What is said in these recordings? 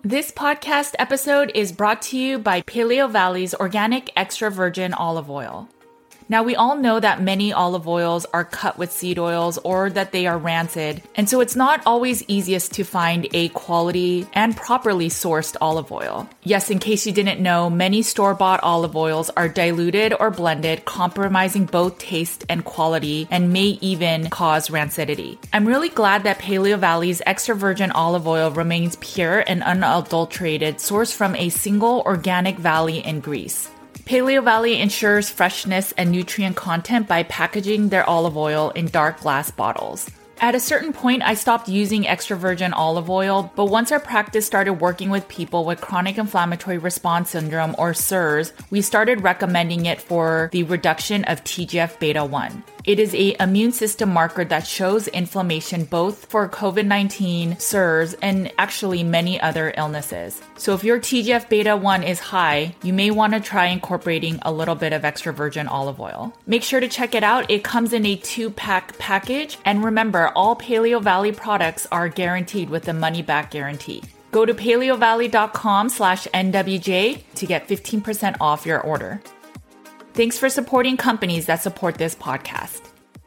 This podcast episode is brought to you by Paleo Valley's organic extra virgin olive oil. Now, we all know that many olive oils are cut with seed oils or that they are rancid, and so it's not always easiest to find a quality and properly sourced olive oil. Yes, in case you didn't know, many store-bought olive oils are diluted or blended, compromising both taste and quality, and may even cause rancidity. I'm really glad that Paleo Valley's extra virgin olive oil remains pure and unadulterated, sourced from a single organic valley in Greece. Paleo Valley ensures freshness and nutrient content by packaging their olive oil in dark glass bottles. At a certain point, I stopped using extra virgin olive oil, but once our practice started working with people with chronic inflammatory response syndrome or CIRS, we started recommending it for the reduction of TGF-beta 1. It is an immune system marker that shows inflammation both for COVID-19, CIRS, and actually many other illnesses. So if your TGF-beta 1 is high, you may want to try incorporating a little bit of extra virgin olive oil. Make sure to check it out. It comes in a 2-pack package. And remember, all Paleo Valley products are guaranteed with a money-back guarantee. Go to paleovalley.com/NWJ to get 15% off your order. Thanks for supporting companies that support this podcast.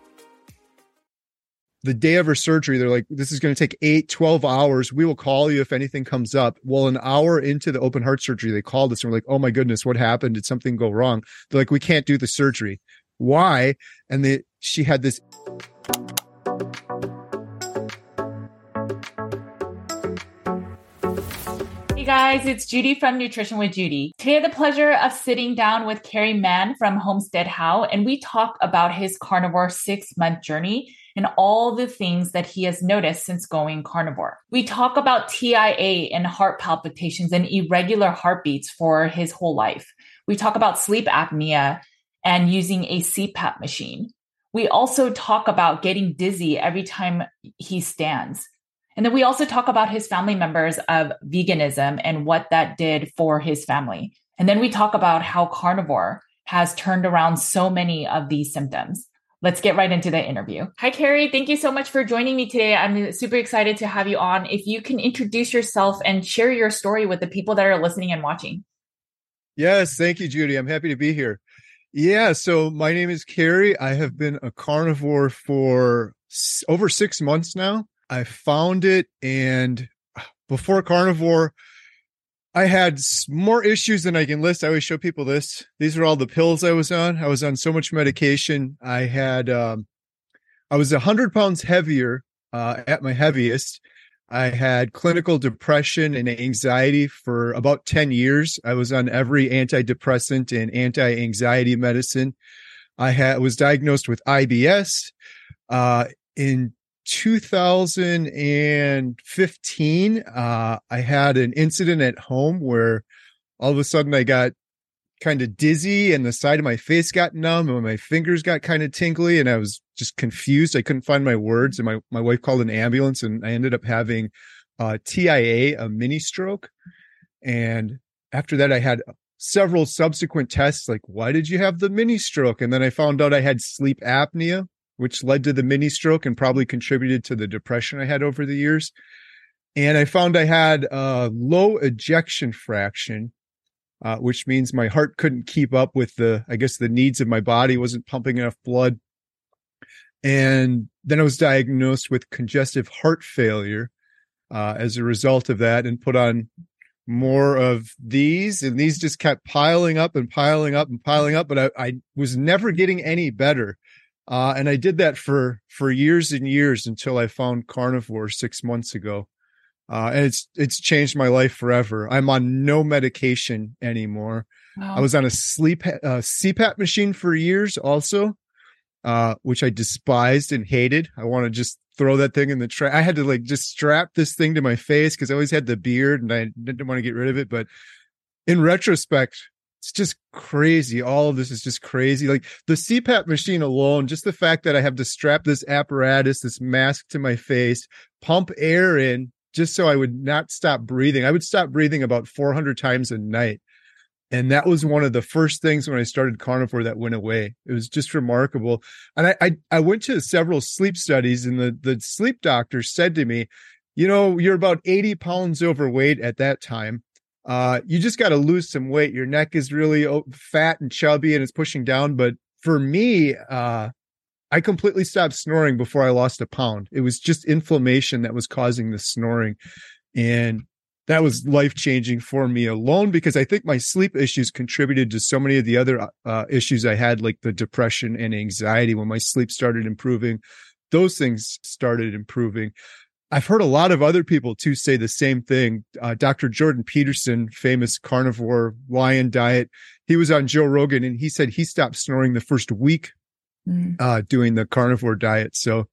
The day of her surgery, they're like, this is going to take 8-12 hours. We will call you if anything comes up. Well, an hour into the open heart surgery, they called us and we're like, oh my goodness, what happened? Did something go wrong? They're like, we can't do the surgery. Why? And she had this. Hey guys, it's Judy from Nutrition with Judy. Today I have the pleasure of sitting down with Kerry Mann from Homestead How, and we talk about his carnivore 6-month journey and all the things that he has noticed since going carnivore. We talk about TIA and heart palpitations and irregular heartbeats for his whole life. We talk about sleep apnea and using a CPAP machine. We also talk about getting dizzy every time he stands. And then we also talk about his family members of veganism and what that did for his family. And then we talk about how carnivore has turned around so many of these symptoms. Let's get right into the interview. Hi, Kerry. Thank you so much for joining me today. I'm super excited to have you on. If you can introduce yourself and share your story with the people that are listening and watching. Yes, thank you, Judy. I'm happy to be here. Yeah, so my name is Kerry. I have been a carnivore for over 6 months now. I found it, and before carnivore, I had more issues than I can list. I always show people this. These are all the pills I was on. I was on so much medication. I was 100 pounds heavier at my heaviest. I had clinical depression and anxiety for about 10 years. I was on every antidepressant and anti-anxiety medicine. I was diagnosed with IBS in 2015, I had an incident at home where all of a sudden I got kind of dizzy and the side of my face got numb and my fingers got kind of tingly and I was just confused. I couldn't find my words and my wife called an ambulance and I ended up having TIA, a mini stroke. And after that, I had several subsequent tests like, why did you have the mini stroke? And then I found out I had sleep apnea, which led to the mini stroke and probably contributed to the depression I had over the years. And I found I had a low ejection fraction, which means my heart couldn't keep up with the needs of my body, wasn't pumping enough blood. And then I was diagnosed with congestive heart failure as a result of that and put on more of these. And these just kept piling up and piling up and piling up. But I was never getting any better. And I did that for years and years until I found carnivore 6 months ago. And it's changed my life forever. I'm on no medication anymore. Wow. I was on a CPAP machine for years also, which I despised and hated. I want to just throw that thing in the trash. I had to just strap this thing to my face because I always had the beard and I didn't want to get rid of it. But in retrospect, it's just crazy. All of this is just crazy. Like the CPAP machine alone, just the fact that I have to strap this apparatus, this mask to my face, pump air in just so I would not stop breathing. I would stop breathing about 400 times a night. And that was one of the first things when I started carnivore that went away. It was just remarkable. And I went to several sleep studies and the sleep doctor said to me, you're about 80 pounds overweight at that time. You just got to lose some weight. Your neck is really fat and chubby and it's pushing down. But for me, I completely stopped snoring before I lost a pound. It was just inflammation that was causing the snoring. And that was life-changing for me alone, because I think my sleep issues contributed to so many of the other issues I had, like the depression and anxiety. When my sleep started improving, those things started improving. I've heard a lot of other people too say the same thing. Dr. Jordan Peterson, famous carnivore lion diet, he was on Joe Rogan and he said he stopped snoring the first week doing the carnivore diet. So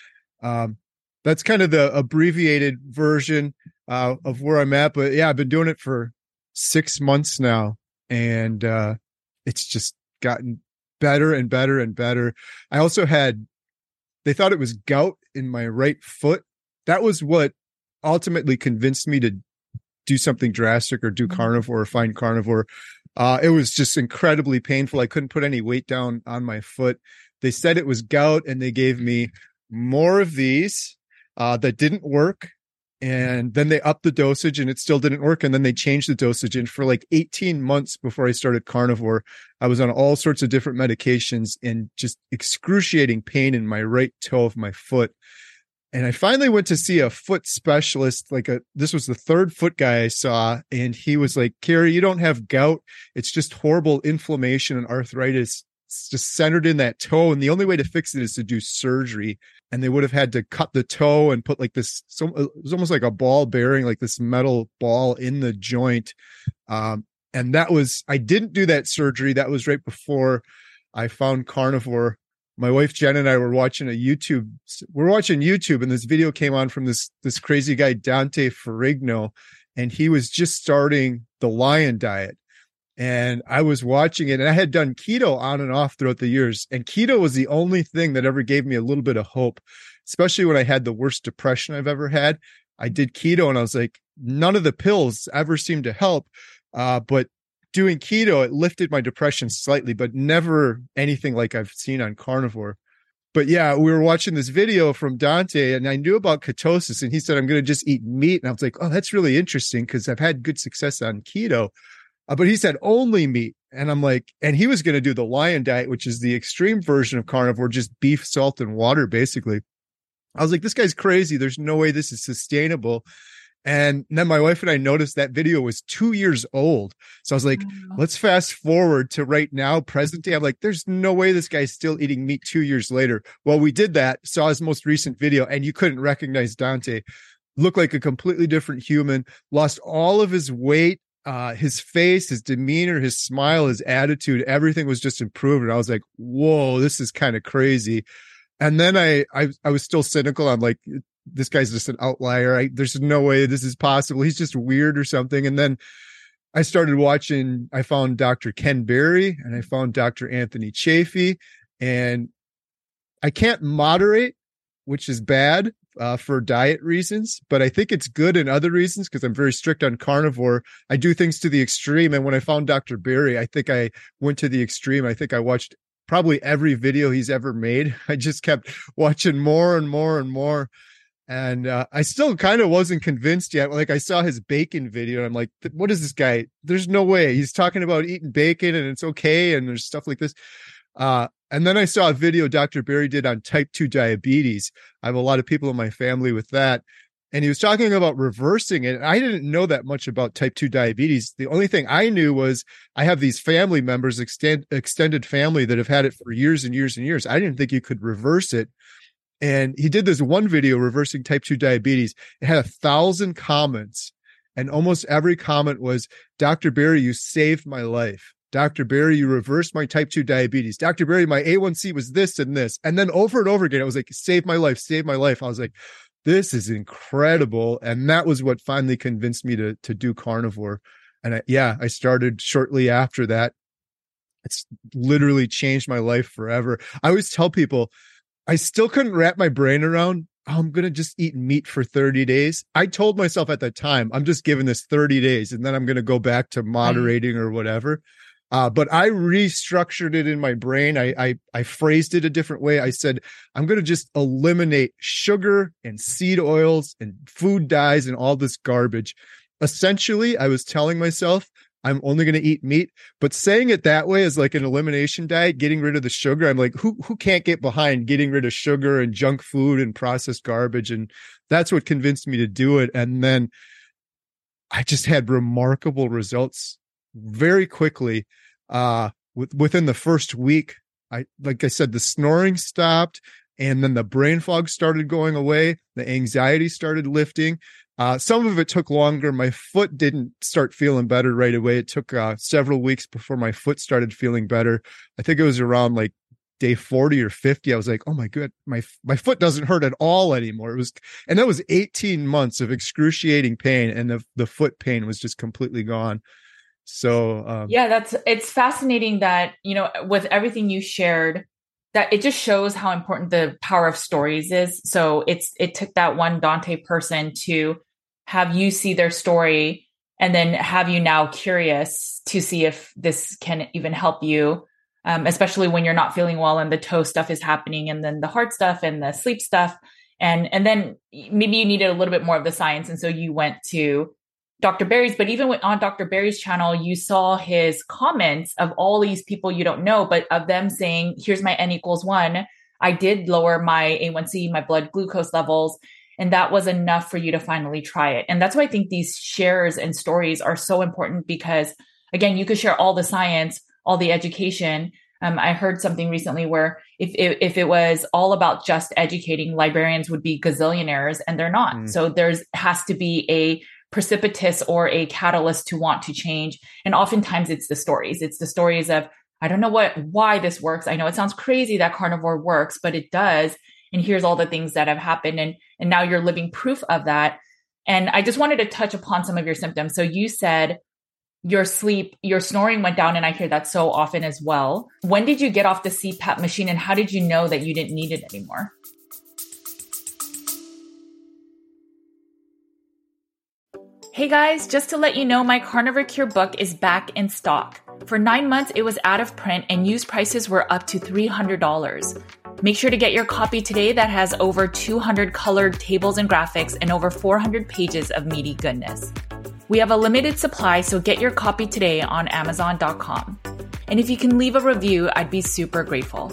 that's kind of the abbreviated version of where I'm at. But yeah, I've been doing it for 6 months now, and it's just gotten better and better and better. I also they thought it was gout in my right foot. That was what ultimately convinced me to do something drastic or do carnivore or find carnivore. It was just incredibly painful. I couldn't put any weight down on my foot. They said it was gout, and they gave me more of these that didn't work. And then they upped the dosage and it still didn't work. And then they changed the dosage. And for like 18 months before I started carnivore, I was on all sorts of different medications and just excruciating pain in my right toe of my foot. And I finally went to see a foot specialist. This was the third foot guy I saw. And he was like, Kerry, you don't have gout. It's just horrible inflammation and arthritis. It's just centered in that toe. And the only way to fix it is to do surgery. And they would have had to cut the toe and put like this, so it was almost like a ball bearing, like this metal ball in the joint. And I didn't do that surgery. That was right before I found carnivore. My wife, Jen, and I were watching we're watching YouTube, and this video came on from this crazy guy, Dante Ferrigno, and he was just starting the lion diet. And I was watching it, and I had done keto on and off throughout the years. And keto was the only thing that ever gave me a little bit of hope, especially when I had the worst depression I've ever had. I did keto and I was like, none of the pills ever seemed to help. But doing keto, it lifted my depression slightly, but never anything like I've seen on carnivore. But yeah, we were watching this video from Dante, and I knew about ketosis, and he said, I'm going to just eat meat. And I was like, oh, that's really interesting, because I've had good success on keto. But he said only meat. And I'm like, and he was going to do the lion diet, which is the extreme version of carnivore, just beef, salt, and water, basically. I was like, this guy's crazy. There's no way this is sustainable. And then my wife and I noticed that video was 2 years old. So I was like, let's fast forward to right now, present day. I'm like, there's no way this guy's still eating meat 2 years later. Well, we did that, saw his most recent video, and you couldn't recognize Dante. Looked like a completely different human, lost all of his weight. His face, his demeanor, his smile, his attitude, everything was just improved. And I was like, whoa, this is kind of crazy. And then I was still cynical. I'm like, this guy's just an outlier. There's no way this is possible. He's just weird or something. And then I started watching, I found Dr. Ken Berry and I found Dr. Anthony Chaffee, and I can't moderate, which is bad. For diet reasons, but I think it's good in other reasons, because I'm very strict on carnivore. I do things to the extreme. And when I found Dr. Berry, I think I went to the extreme. I think I watched probably every video he's ever made. I just kept watching more and more and more. And I still kind of wasn't convinced yet. Like, I saw his bacon video and I'm like, what is this guy? There's no way. He's talking about eating bacon and it's okay. And there's stuff like this. And then I saw a video Dr. Berry did on type 2 diabetes. I have a lot of people in my family with that. And he was talking about reversing it. And I didn't know that much about type 2 diabetes. The only thing I knew was I have these family members, extended family, that have had it for years and years and years. I didn't think you could reverse it. And he did this one video reversing type 2 diabetes. It had 1,000 comments. And almost every comment was, Dr. Berry, you saved my life. Dr. Berry, you reversed my type 2 diabetes. Dr. Berry, my A1C was this and this. And then over and over again, it was like, save my life, save my life. I was like, this is incredible. And that was what finally convinced me to do carnivore. And I started shortly after that. It's literally changed my life forever. I always tell people, I still couldn't wrap my brain around, I'm going to just eat meat for 30 days. I told myself at that time, I'm just giving this 30 days and then I'm going to go back to moderating or whatever. But I restructured it in my brain. I phrased it a different way. I said, I'm going to just eliminate sugar and seed oils and food dyes and all this garbage. Essentially, I was telling myself I'm only going to eat meat, but saying it that way is like an elimination diet, getting rid of the sugar. I'm like, who can't get behind getting rid of sugar and junk food and processed garbage? And that's what convinced me to do it. And then I just had remarkable results very quickly. Within the first week, like I said, the snoring stopped, and then the brain fog started going away. The anxiety started lifting. Some of it took longer. My foot didn't start feeling better right away. It took several weeks before my foot started feeling better. I think it was around like day 40 or 50. I was like, oh my God, my foot doesn't hurt at all anymore. And that was 18 months of excruciating pain, and the foot pain was just completely gone. So, yeah, it's fascinating that, with everything you shared, that it just shows how important the power of stories is. So it took that one Dante person to have you see their story and then have you now curious to see if this can even help you. Especially when you're not feeling well and the toe stuff is happening, and then the heart stuff and the sleep stuff. And then maybe you needed a little bit more of the science. And so you went to Dr. Berry's, but even on Dr. Berry's channel, you saw his comments of all these people you don't know, but of them saying, here's my N=1. I did lower my A1C, my blood glucose levels. And that was enough for you to finally try it. And that's why I think these shares and stories are so important, because again, you could share all the science, all the education. I heard something recently where if it was all about just educating, librarians would be gazillionaires, and they're not. So has to be a precipitous or a catalyst to want to change. And oftentimes it's the stories. It's the stories of, I don't know why this works. I know it sounds crazy that carnivore works, but it does. And here's all the things that have happened. And now you're living proof of that. And I just wanted to touch upon some of your symptoms. So you said your snoring went down, and I hear that so often as well. When did you get off the CPAP machine, and how did you know that you didn't need it anymore? Hey guys, just to let you know, my Carnivore Cure book is back in stock. For 9 months, it was out of print, and used prices were up to $300. Make sure to get your copy today that has over 200 colored tables and graphics and over 400 pages of meaty goodness. We have a limited supply, so get your copy today on Amazon.com. And if you can leave a review, I'd be super grateful.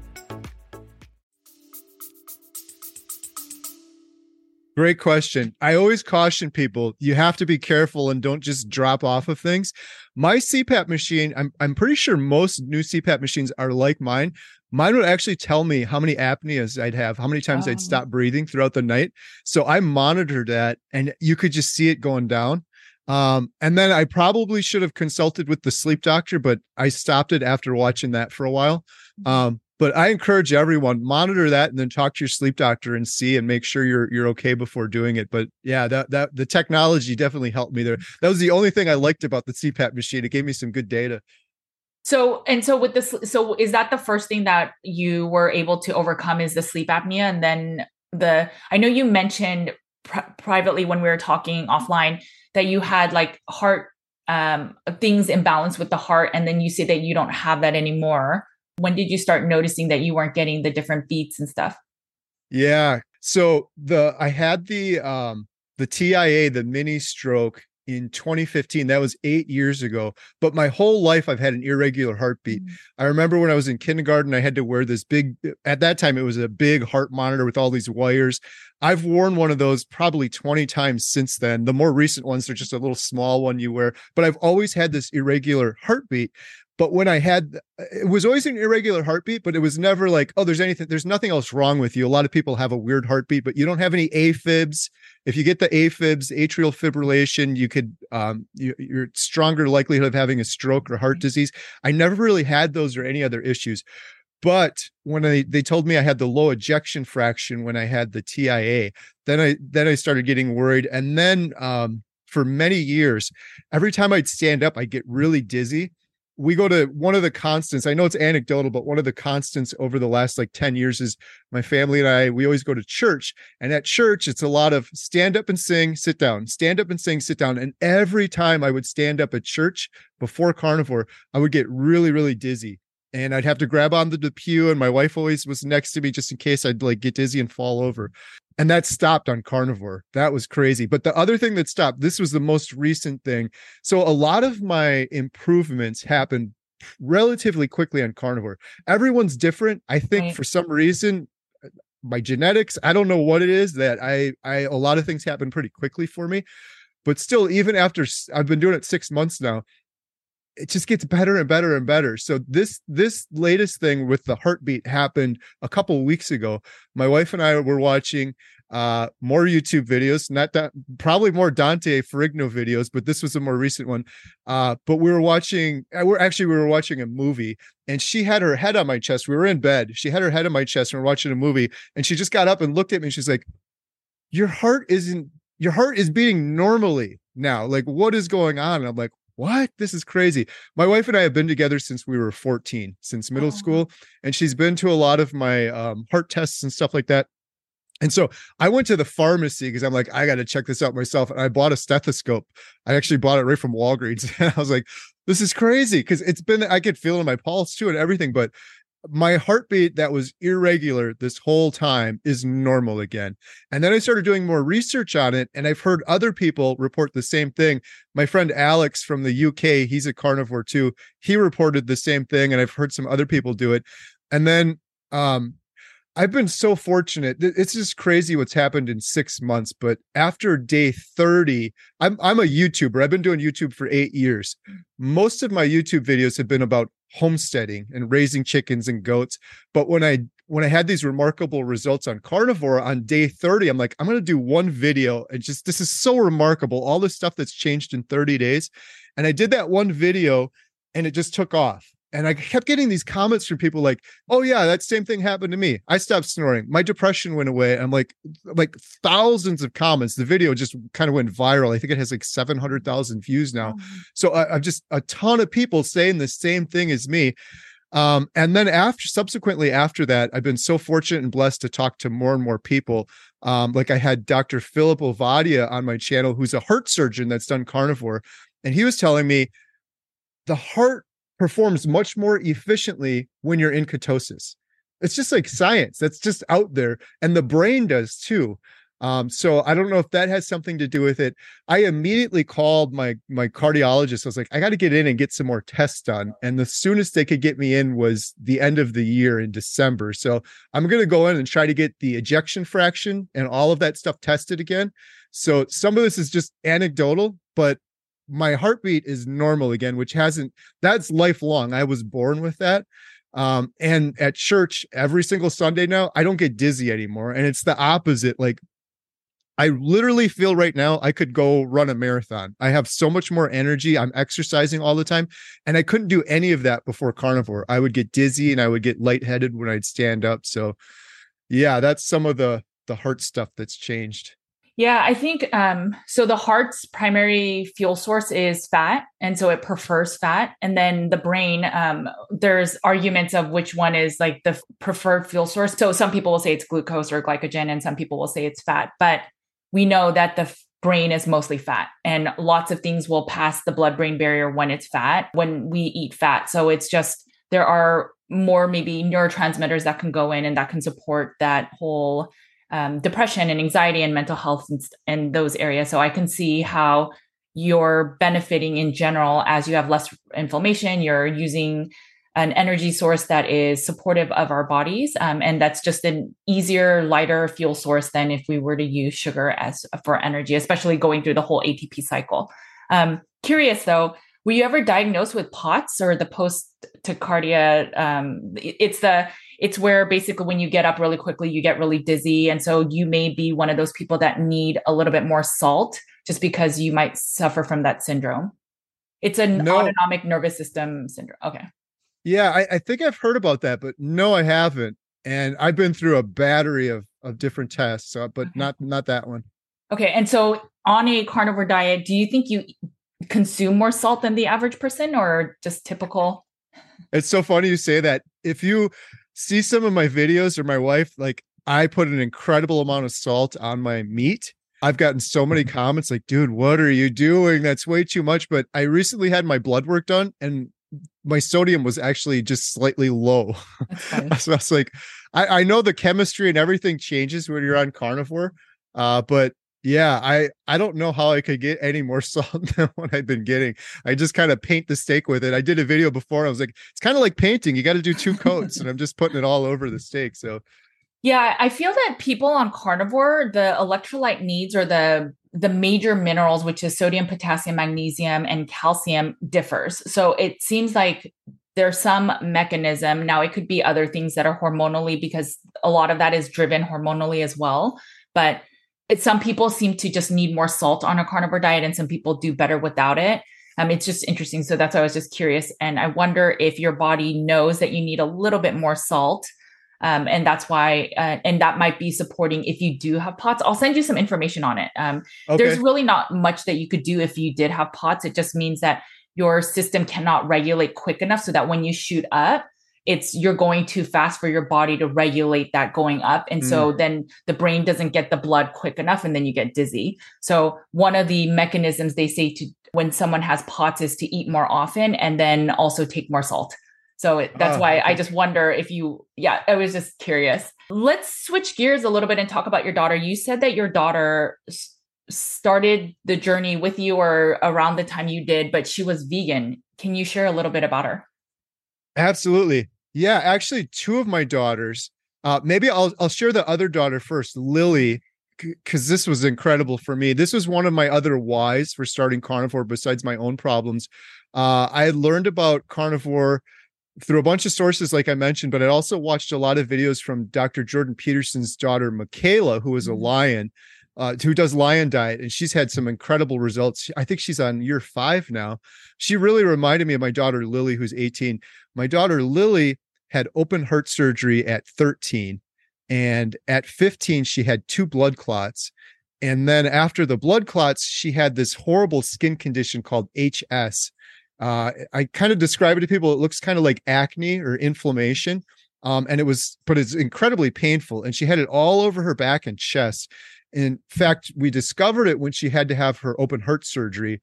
Great question. I always caution people, you have to be careful and don't just drop off of things. My CPAP machine, I'm pretty sure most new CPAP machines are like mine. Mine would actually tell me how many apneas I'd have, how many times I'd stop breathing throughout the night. So I monitored that, and you could just see it going down. And then I probably should have consulted with the sleep doctor, but I stopped it after watching that for a while. But I encourage everyone, monitor that and then talk to your sleep doctor and see and make sure you're okay before doing it. But yeah, that the technology definitely helped me there. That was the only thing I liked about the CPAP machine. It gave me some good data. So with this, so is that the first thing that you were able to overcome, is the sleep apnea? And then I know you mentioned privately when we were talking offline that you had like heart things imbalanced with the heart. And then you say that you don't have that anymore. When did you start noticing that you weren't getting the different beats and stuff? Yeah. So I had the TIA, the mini stroke, in 2015. That was 8 years ago. But my whole life, I've had an irregular heartbeat. I remember when I was in kindergarten, I had to wear this big, at that time, it was a big heart monitor with all these wires. I've worn one of those probably 20 times since then. The more recent ones are just a little small one you wear, but I've always had this irregular heartbeat. But when it was always an irregular heartbeat, but it was never like, oh, there's nothing else wrong with you. A lot of people have a weird heartbeat, but you don't have any AFibs. If you get the AFibs, atrial fibrillation, you could, you're stronger likelihood of having a stroke or heart disease. I never really had those or any other issues. But when they told me I had the low ejection fraction when I had the TIA, then I started getting worried. And then for many years, every time I'd stand up, I'd get really dizzy. we go to one of the constants. I know it's anecdotal, but one of the constants over the last like 10 years is my family and I, we always go to church. And at church, it's a lot of stand up and sing, sit down, stand up and sing, sit down. And every time I would stand up at church before carnivore, I would get really, really dizzy. And I'd have to grab onto the pew, and my wife always was next to me just in case I'd like get dizzy and fall over. And that stopped on carnivore. That was crazy. But the other thing that stopped, this was the most recent thing. So a lot of my improvements happened relatively quickly on carnivore. Everyone's different. I think Right. for some reason, my genetics, I don't know what it is that a lot of things happen pretty quickly for me. But still, even after I've been doing it 6 months now, it just gets better and better and better. So this latest thing with the heartbeat happened a couple of weeks ago. My wife and I were watching more YouTube videos, not that probably more Dante Ferrigno videos, but this was a more recent one. But we were watching a movie, and she had her head on my chest. We were in bed. She had her head on my chest and we're watching a movie, and she just got up and looked at me and she's like, your heart is beating normally now. Like, what is going on? And I'm like, what? This is crazy. My wife and I have been together since we were 14, since middle school. And she's been to a lot of my heart tests and stuff like that. And so I went to the pharmacy because I'm like, I got to check this out myself. And I bought a stethoscope. I actually bought it right from Walgreens. And I was like, this is crazy because I could feel it in my pulse too and everything. But my heartbeat that was irregular this whole time is normal again. And then I started doing more research on it, and I've heard other people report the same thing. My friend Alex from the UK, he's a carnivore too. He reported the same thing, and I've heard some other people do it. And then I've been so fortunate. It's just crazy what's happened in 6 months. But after day 30, I'm a YouTuber. I've been doing YouTube for 8 years. Most of my YouTube videos have been about homesteading and raising chickens and goats. But when I had these remarkable results on carnivore on day 30, I'm like, I'm going to do one video, and just this is so remarkable. All this stuff that's changed in 30 days. And I did that one video, and it just took off. And I kept getting these comments from people like, oh yeah, that same thing happened to me. I stopped snoring. My depression went away. I'm like thousands of comments. The video just kind of went viral. I think it has like 700,000 views now. So I've just a ton of people saying the same thing as me. And then subsequently after that, I've been so fortunate and blessed to talk to more and more people. Like I had Dr. Philip Ovadia on my channel, who's a heart surgeon that's done carnivore. And he was telling me the heart performs much more efficiently when you're in ketosis. It's just like science that's just out there, and the brain does too. So I don't know if that has something to do with it. I immediately called my cardiologist. I was like, I got to get in and get some more tests done. And the soonest they could get me in was the end of the year in December. So I'm going to go in and try to get the ejection fraction and all of that stuff tested again. So some of this is just anecdotal, but my heartbeat is normal again, that's lifelong. I was born with that. And at church every single Sunday now, I don't get dizzy anymore. And it's the opposite. Like I literally feel right now I could go run a marathon. I have so much more energy. I'm exercising all the time. And I couldn't do any of that before carnivore. I would get dizzy and I would get lightheaded when I'd stand up. So yeah, that's some of the heart stuff that's changed. Yeah, I think so the heart's primary fuel source is fat, and so it prefers fat. And then the brain, there's arguments of which one is like the preferred fuel source. So some people will say it's glucose or glycogen, and some people will say it's fat. But we know that the brain is mostly fat, and lots of things will pass the blood-brain barrier when it's fat, when we eat fat. So it's just there are more maybe neurotransmitters that can go in and that can support that whole depression and anxiety and mental health and those areas. So I can see how you're benefiting in general as you have less inflammation. You're using an energy source that is supportive of our bodies. And that's just an easier, lighter fuel source than if we were to use sugar as for energy, especially going through the whole ATP cycle. Curious though, were you ever diagnosed with POTS or the post-tachycardia? It's where basically when you get up really quickly, you get really dizzy. And so you may be one of those people that need a little bit more salt just because you might suffer from that syndrome. It's an autonomic nervous system syndrome. Okay. Yeah, I think I've heard about that, but no, I haven't. And I've been through a battery of different tests, but not that one. Okay. And so on a carnivore diet, do you think you consume more salt than the average person, or just typical? It's so funny you say that. If you see some of my videos or my wife, like I put an incredible amount of salt on my meat. I've gotten so many comments like, dude, what are you doing? That's way too much. But I recently had my blood work done and my sodium was actually just slightly low. That's fun. So I was like, I know the chemistry and everything changes when you're on carnivore. But yeah, I don't know how I could get any more salt than what I've been getting. I just kind of paint the steak with it. I did a video before. I was like, it's kind of like painting. You got to do 2 coats, and I'm just putting it all over the steak. So Yeah, I feel that people on carnivore, the electrolyte needs or the major minerals, which is sodium, potassium, magnesium, and calcium, differs. So it seems like there's some mechanism. Now it could be other things that are hormonally, because a lot of that is driven hormonally as well. But some people seem to just need more salt on a carnivore diet, and some people do better without it. It's just interesting. So that's why I was just curious. And I wonder if your body knows that you need a little bit more salt. And that's why, and that might be supporting if you do have POTS. I'll send you some information on it. There's okay. really not much that you could do if you did have POTS. It just means that your system cannot regulate quick enough so that when you shoot up, you're going too fast for your body to regulate that going up. And so then the brain doesn't get the blood quick enough, and then you get dizzy. So one of the mechanisms they say to when someone has POTS is to eat more often and then also take more salt. So that's why I just wonder if I was just curious. Let's switch gears a little bit and talk about your daughter. You said that your daughter started the journey with you or around the time you did, but she was vegan. Can you share a little bit about her? Absolutely. Yeah, actually, two of my daughters. Maybe I'll share the other daughter first, Lily, because this was incredible for me. This was one of my other whys for starting carnivore, besides my own problems. I had learned about carnivore through a bunch of sources, like I mentioned, but I also watched a lot of videos from Dr. Jordan Peterson's daughter, Michaela, who is a lion, who does lion diet, and she's had some incredible results. I think she's on year 5 now. She really reminded me of my daughter, Lily, who's 18. My daughter, Lily, had open heart surgery at 13. And at 15, she had 2 blood clots. And then after the blood clots, she had this horrible skin condition called HS. I kind of describe it to people. It looks kind of like acne or inflammation. But it's incredibly painful. And she had it all over her back and chest. In fact, we discovered it when she had to have her open heart surgery.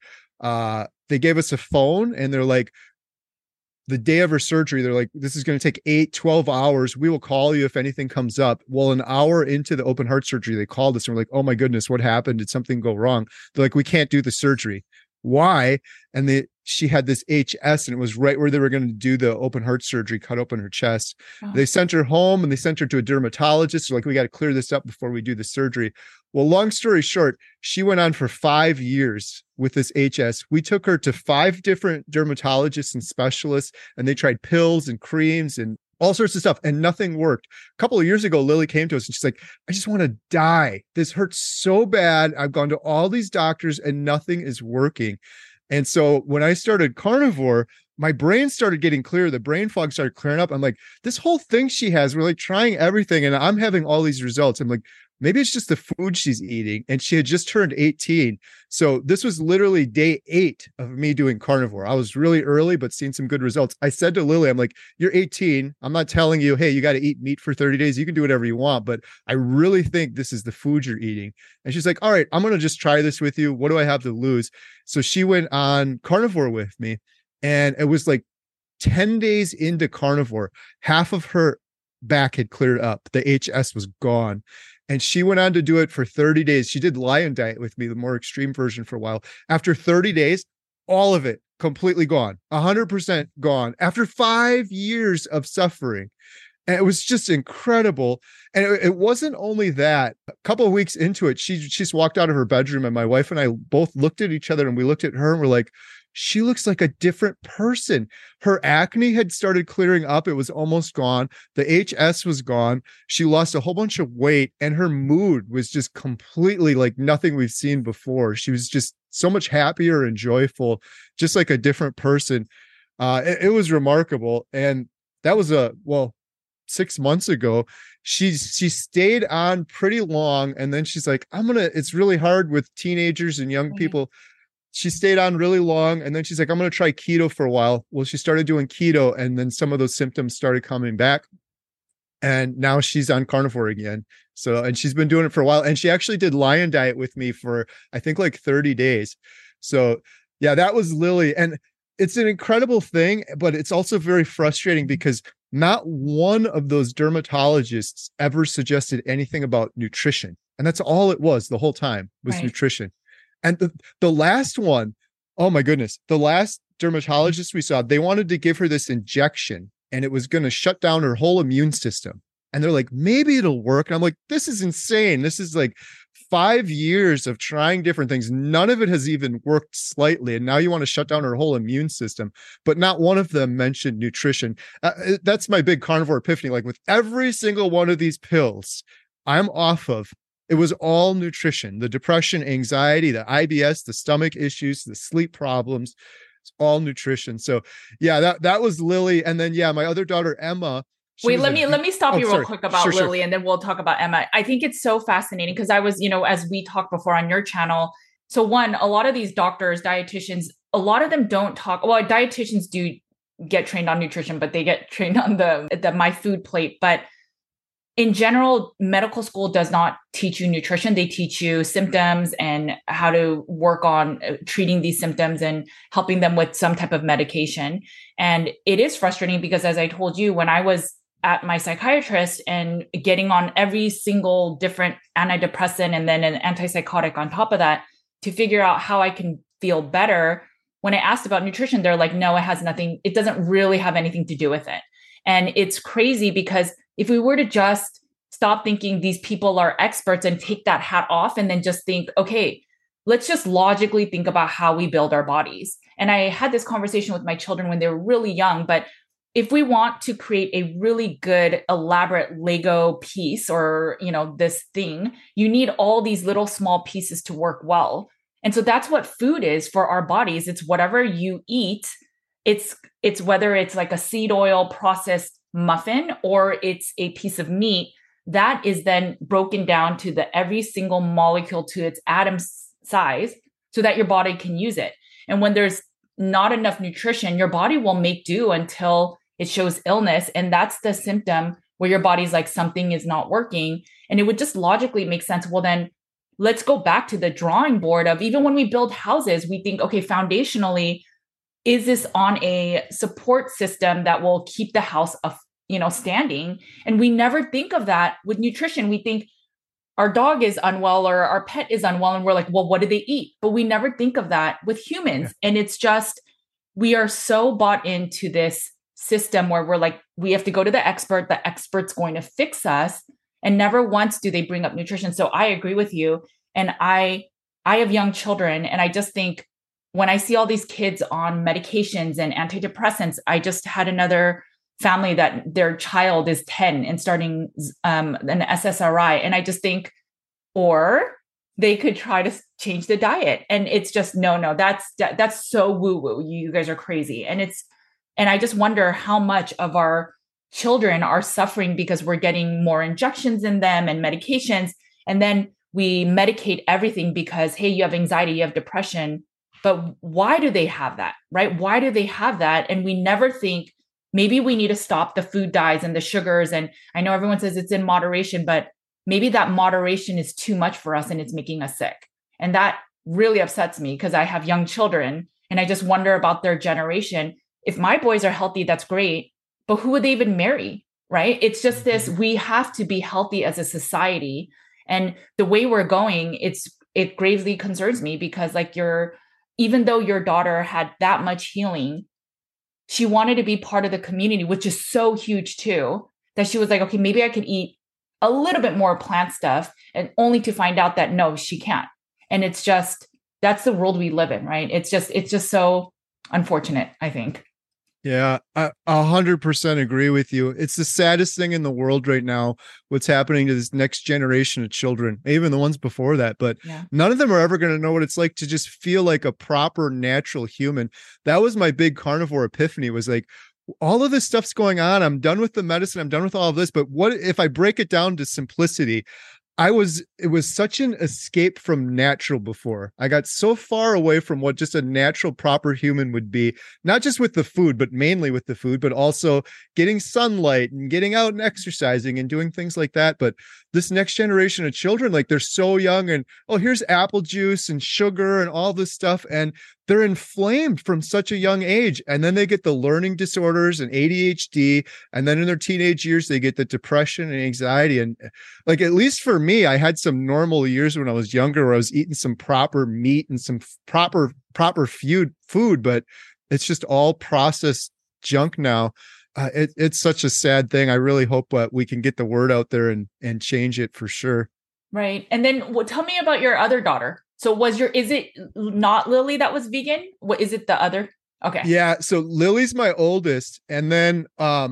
They gave us a phone, and they're like, the day of her surgery, they're like, this is going to take 12 hours. We will call you if anything comes up. Well, an hour into the open heart surgery, they called us and we're like, oh my goodness, what happened? Did something go wrong? They're like, we can't do the surgery. Why? And she had this HS, and it was right where they were going to do the open heart surgery, cut open her chest. Oh. They sent her home, and they sent her to a dermatologist. They're like, we got to clear this up before we do the surgery. Well, long story short, she went on for 5 years with this HS. We took her to 5 different dermatologists and specialists, and they tried pills and creams and all sorts of stuff, and nothing worked. A couple of years ago, Lily came to us and she's like, I just want to die. This hurts so bad. I've gone to all these doctors and nothing is working. And so when I started carnivore, my brain started getting clear. The brain fog started clearing up. I'm like, this whole thing she has, we're like trying everything, and I'm having all these results. I'm like, maybe it's just the food she's eating. And she had just turned 18. So this was literally day 8 of me doing carnivore. I was really early, but seeing some good results. I said to Lily, I'm like, you're 18. I'm not telling you, hey, you got to eat meat for 30 days. You can do whatever you want, but I really think this is the food you're eating. And she's like, all right, I'm going to just try this with you. What do I have to lose? So she went on carnivore with me, and it was like 10 days into carnivore, half of her back had cleared up. The HS was gone. And she went on to do it for 30 days. She did lion diet with me, the more extreme version, for a while. After 30 days, all of it completely gone, 100% gone after 5 years of suffering. And it was just incredible. And it wasn't only that. A couple of weeks into it, she just walked out of her bedroom, and my wife and I both looked at each other, and we looked at her and we're like, she looks like a different person. Her acne had started clearing up. It was almost gone. The HS was gone. She lost a whole bunch of weight, and her mood was just completely like nothing we've seen before. She was just so much happier and joyful, just like a different person. It was remarkable. And that was 6 months ago. She stayed on pretty long, and then she's like, it's really hard with teenagers and young people. she stayed on really long, and then she's like, I'm going to try keto for a while. Well, she started doing keto, and then some of those symptoms started coming back, and now she's on carnivore again. So, and she's been doing it for a while, and she actually did Lion Diet with me for, I think, like 30 days. So yeah, that was Lily. And it's an incredible thing, but it's also very frustrating because not one of those dermatologists ever suggested anything about nutrition. And that's all it was the whole time, was Right. nutrition. And the last one, oh my goodness, the last dermatologist we saw, they wanted to give her this injection and it was going to shut down her whole immune system. And they're like, maybe it'll work. And I'm like, this is insane. This is like 5 years of trying different things. None of it has even worked slightly. And now you want to shut down her whole immune system. But not one of them mentioned nutrition. That's my big carnivore epiphany. Like with every single one of these pills I'm off of, it was all nutrition. The depression, anxiety, the IBS, the stomach issues, the sleep problems, it's all nutrition. So yeah, that was Lily. And then, yeah, my other daughter, Emma. Wait, let me stop you real quick about Sure. Lily, and then we'll talk about Emma. I think it's so fascinating because I was, as we talked before on your channel. So one, a lot of these doctors, dietitians, a lot of them don't talk. Well, dietitians do get trained on nutrition, but they get trained on the My Food Plate. But in general, medical school does not teach you nutrition. They teach you symptoms and how to work on treating these symptoms and helping them with some type of medication. And it is frustrating because, as I told you, when I was at my psychiatrist and getting on every single different antidepressant and then an antipsychotic on top of that to figure out how I can feel better, when I asked about nutrition, they're like, no, it doesn't really have anything to do with it. And it's crazy because if we were to just stop thinking these people are experts and take that hat off and then just think, okay, let's just logically think about how we build our bodies. And I had this conversation with my children when they were really young, but if we want to create a really good, elaborate Lego piece or, this thing, you need all these little small pieces to work well. And so that's what food is for our bodies. It's whatever you eat. It's whether it's like a seed oil processed muffin or it's a piece of meat that is then broken down to every single molecule to its atom size so that your body can use it. And when there's not enough nutrition, your body will make do until it shows illness. And that's the symptom where your body's like, something is not working. And it would just logically make sense. Well, then let's go back to the drawing board of, even when we build houses, we think, okay, foundationally, is this on a support system that will keep the house standing? And we never think of that with nutrition. We think our dog is unwell or our pet is unwell, and we're like, well, what do they eat? But we never think of that with humans. Yeah. And it's just, we are so bought into this system where we're like, we have to go to the expert's going to fix us. And never once do they bring up nutrition. So I agree with you. And I have young children, and I just think, when I see all these kids on medications and antidepressants, I just had another family that their child is 10 and starting an SSRI. And I just think, or they could try to change the diet. And it's just, no, that's so woo-woo. You guys are crazy. And I just wonder how much of our children are suffering because we're getting more injections in them and medications. And then we medicate everything because, hey, you have anxiety, you have depression. But why do they have that, right? Why do they have that? And we never think, maybe we need to stop the food dyes and the sugars. And I know everyone says it's in moderation, but maybe that moderation is too much for us and it's making us sick. And that really upsets me because I have young children and I just wonder about their generation. If my boys are healthy, that's great, but who would they even marry, right? It's just this, we have to be healthy as a society. And the way we're going, it gravely concerns me because even though your daughter had that much healing, she wanted to be part of the community, which is so huge too, that she was like, okay, maybe I could eat a little bit more plant stuff, and only to find out that no, she can't. And it's just, that's the world we live in, right? It's just so unfortunate, I think. Yeah, I 100% agree with you. It's the saddest thing in the world right now, what's happening to this next generation of children, even the ones before that. But none of them are ever going to know what it's like to just feel like a proper natural human. That was my big carnivore epiphany, was like, all of this stuff's going on. I'm done with the medicine. I'm done with all of this. But what if I break it down to simplicity? it was such an escape from natural before. I got so far away from what just a natural, proper human would be, not just with the food, but mainly with the food, but also getting sunlight and getting out and exercising and doing things like that. But this next generation of children, like they're so young and, oh, here's apple juice and sugar and all this stuff. And they're inflamed from such a young age. And then they get the learning disorders and ADHD. And then in their teenage years, they get the depression and anxiety. And like, at least for me, I had some normal years when I was younger where I was eating some proper meat and some proper food, but it's just all processed junk now. It's such a sad thing. I really hope we can get the word out there and change it for sure. Right. And then tell me about your other daughter. So is it not Lily that was vegan? What is it, the other? Okay. Yeah. So Lily's my oldest. And then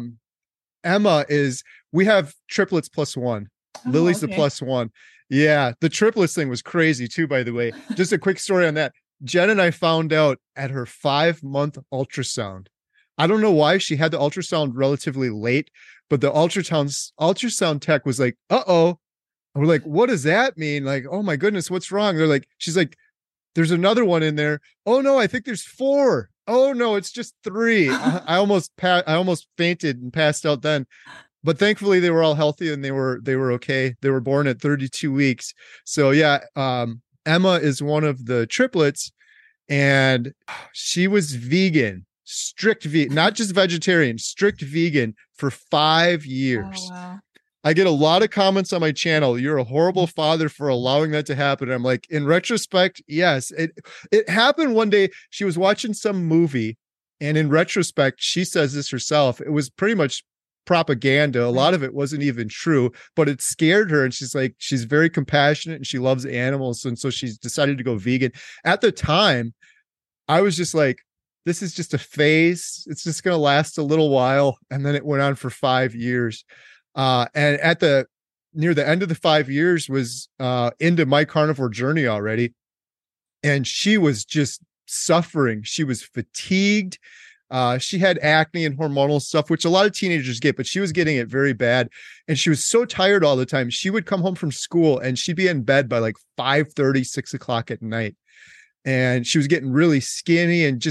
Emma we have triplets plus one. Oh, Lily's okay. the plus one. Yeah. The triplets thing was crazy too, by the way. Just a quick story on that. Jen and I found out at her 5-month ultrasound. I don't know why she had the ultrasound relatively late, but the ultrasound tech was like, uh-oh. And we're like, what does that mean? Like, oh my goodness, what's wrong? She's like, there's another one in there. Oh no, I think there's 4. Oh no, it's just 3. I almost fainted and passed out then. But thankfully they were all healthy and they were okay. They were born at 32 weeks. So yeah, Emma is one of the triplets and she was vegan, strict vegan, not just vegetarian, strict vegan for 5 years. Oh, wow. I get a lot of comments on my channel. You're a horrible father for allowing that to happen. And I'm like, in retrospect, yes, it happened one day. She was watching some movie, and in retrospect, she says this herself. It was pretty much propaganda. A lot of it wasn't even true, but it scared her. And she's like, she's very compassionate and she loves animals. And so she's decided to go vegan. At the time, I was just like, this is just a phase. It's just going to last a little while. And then it went on for 5 years. And near the end of the 5 years was into my carnivore journey already. And she was just suffering. She was fatigued. She had acne and hormonal stuff, which a lot of teenagers get, but she was getting it very bad. And she was so tired all the time. She would come home from school and she'd be in bed by like 5:30, 6 o'clock at night. And she was getting really skinny and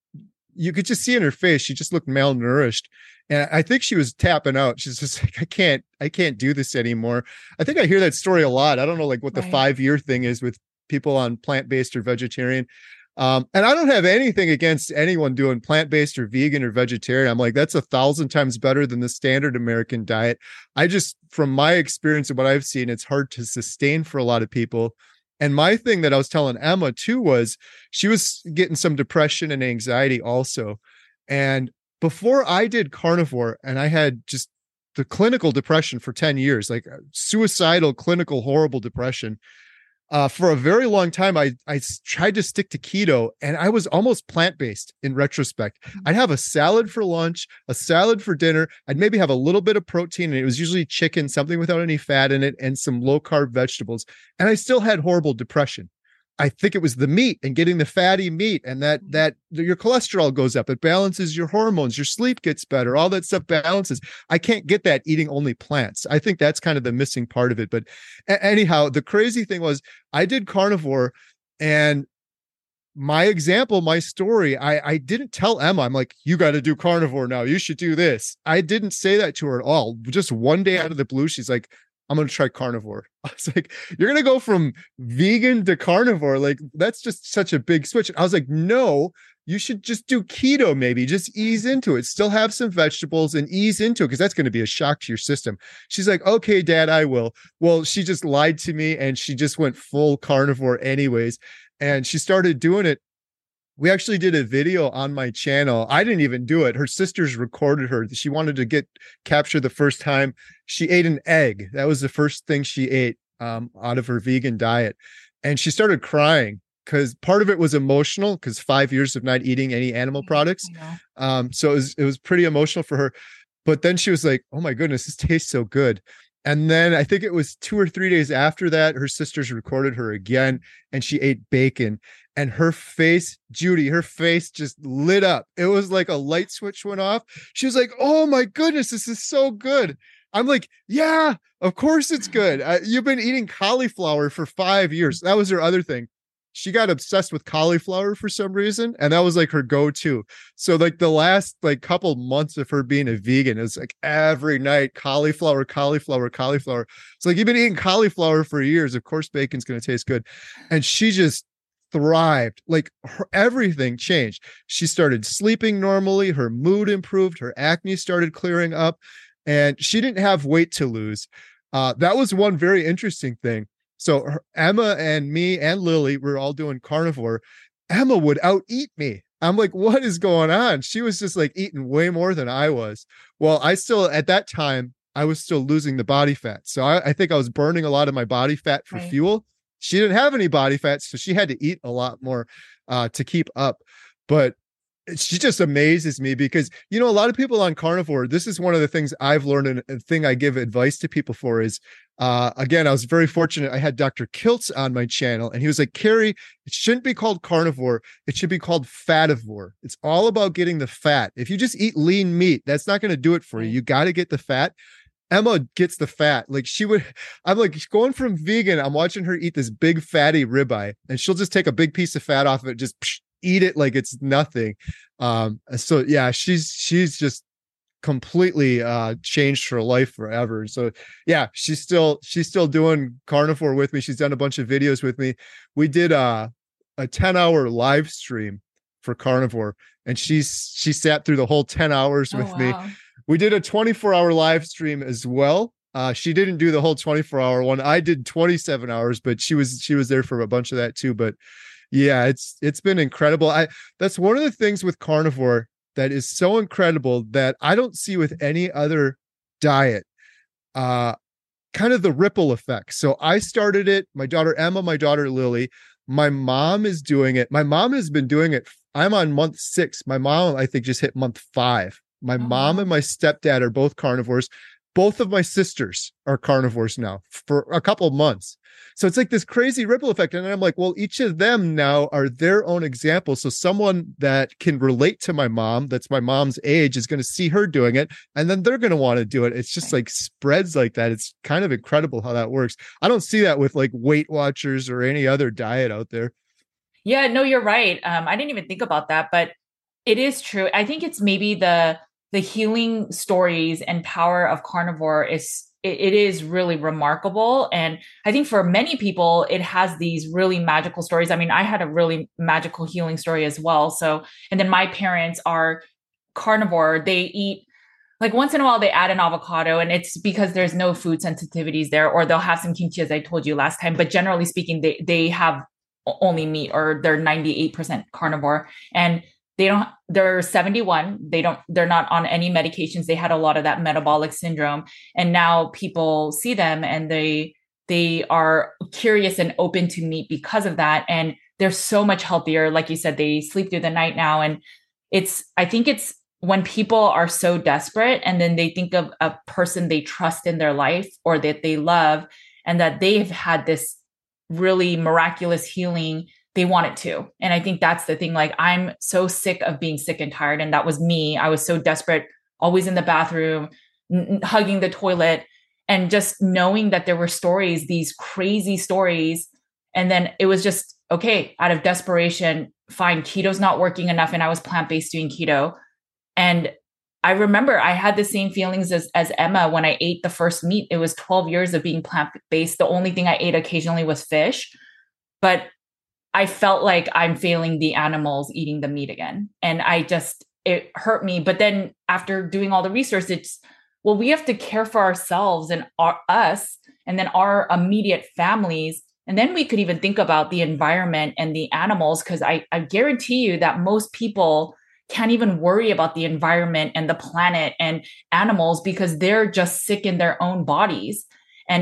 you could just see in her face, she just looked malnourished. And I think she was tapping out. She's just like, I can't do this anymore. I think I hear that story a lot. I don't know like what the 5-year thing is with people on plant-based or vegetarian. And I don't have anything against anyone doing plant-based or vegan or vegetarian. I'm like, that's 1,000 times better than the standard American diet. From my experience and what I've seen, it's hard to sustain for a lot of people. And my thing that I was telling Emma too was she was getting some depression and anxiety also. And before I did carnivore and I had just the clinical depression for 10 years, like suicidal, clinical, horrible depression, for a very long time, I tried to stick to keto and I was almost plant-based in retrospect. I'd have a salad for lunch, a salad for dinner. I'd maybe have a little bit of protein and it was usually chicken, something without any fat in it, and some low-carb vegetables. And I still had horrible depression. I think it was the meat and getting the fatty meat and that your cholesterol goes up. It balances your hormones. Your sleep gets better. All that stuff balances. I can't get that eating only plants. I think that's kind of the missing part of it. But anyhow, the crazy thing was I did carnivore and my story, I didn't tell Emma, I'm like, you got to do carnivore now. You should do this. I didn't say that to her at all. Just one day out of the blue, she's like, I'm going to try carnivore. I was like, you're going to go from vegan to carnivore. Like, that's just such a big switch. I was like, no, you should just do keto. Maybe just ease into it. Still have some vegetables and ease into it because that's going to be a shock to your system. She's like, okay, Dad, I will. Well, she just lied to me and she just went full carnivore anyways. And she started doing it. We actually did a video on my channel. I didn't even do it. Her sisters recorded her. She wanted to capture the first time she ate an egg. That was the first thing she ate out of her vegan diet. And she started crying because part of it was emotional because 5 years of not eating any animal products. So it was pretty emotional for her. But then she was like, oh my goodness, this tastes so good. And then I think it was 2 or 3 days after that, her sisters recorded her again and she ate bacon and her face, Judy, her face just lit up. It was like a light switch went off. She was like, oh my goodness, this is so good. I'm like, yeah, of course it's good. You've been eating cauliflower for 5 years. That was her other thing. She got obsessed with cauliflower for some reason, and that was like her go-to. So like the last like couple months of her being a vegan is like every night cauliflower, cauliflower, cauliflower. It's like you've been eating cauliflower for years. Of course, bacon's going to taste good, and she just thrived. Like everything changed. She started sleeping normally. Her mood improved. Her acne started clearing up, and she didn't have weight to lose. That was one very interesting thing. So Emma and me and Lily were all doing carnivore. Emma would out eat me. I'm like, what is going on? She was just like eating way more than I was. Well, I still, at that time, I was still losing the body fat. So I think I was burning a lot of my body fat for Right. fuel. She didn't have any body fat, so she had to eat a lot more to keep up. But she just amazes me because, you know, a lot of people on carnivore, this is one of the things I've learned, and a thing I give advice to people for is, again, I was very fortunate. I had Dr. Kiltz on my channel, and he was like, Carrie, it shouldn't be called carnivore. It should be called fativore. It's all about getting the fat. If you just eat lean meat, that's not going to do it for you. You got to get the fat. Emma gets the fat. Like she would, I'm like going from vegan. I'm watching her eat this big fatty ribeye, and she'll just take a big piece of fat off of it, just eat it like it's nothing. So yeah, she's just completely changed her life forever. So yeah, she's still doing carnivore with me. She's done a bunch of videos with me. We did a 10-hour live stream for carnivore, and she sat through the whole 10 hours Oh, with me. wow. We did a 24-hour live stream as well. She didn't do the whole 24-hour one. I did 27 hours, but she was there for a bunch of that too. But yeah, it's been incredible. That's one of the things with carnivore that is so incredible that I don't see with any other diet. Kind of the ripple effect. So I started it, my daughter Emma, my daughter Lily, my mom is doing it. My mom has been doing it. I'm on month 6. My mom, I think, just hit month 5. My Oh, mom wow. and my stepdad are both carnivores. Both of my sisters are carnivores now for a couple of months. So it's like this crazy ripple effect. And I'm like, well, each of them now are their own example. So someone that can relate to my mom, that's my mom's age, is going to see her doing it. And then they're going to want to do it. It's just like spreads like that. It's kind of incredible how that works. I don't see that with like Weight Watchers or any other diet out there. Yeah, no, you're right. I didn't even think about that, but it is true. I think it's maybe the healing stories and power of carnivore it is really remarkable. And I think for many people, it has these really magical stories. I mean, I had a really magical healing story as well. So, and then my parents are carnivore. They eat like once in a while they add an avocado, and it's because there's no food sensitivities there, or they'll have some kimchi as I told you last time. But generally speaking, they have only meat, or they're 98% carnivore. And they're 71. They're not on any medications. They had a lot of that metabolic syndrome. And now people see them and they are curious and open to meat because of that. And they're so much healthier. Like you said, they sleep through the night now. And I think it's when people are so desperate and then they think of a person they trust in their life or that they love, and that they've had this really miraculous healing, they want it too. And I think that's the thing. Like, I'm so sick of being sick and tired. And that was me. I was so desperate, always in the bathroom, hugging the toilet, and just knowing that there were stories, these crazy stories. And then it was just, okay, out of desperation, fine, keto's not working enough. And I was plant-based doing keto. And I remember I had the same feelings as Emma when I ate the first meat. It was 12 years of being plant-based. The only thing I ate occasionally was fish, but I felt like I'm failing the animals eating the meat again. And it hurt me. But then after doing all the research, well, we have to care for ourselves and us, and then our immediate families. And then we could even think about the environment and the animals, because I guarantee you that most people can't even worry about the environment and the planet and animals because they're just sick in their own bodies. And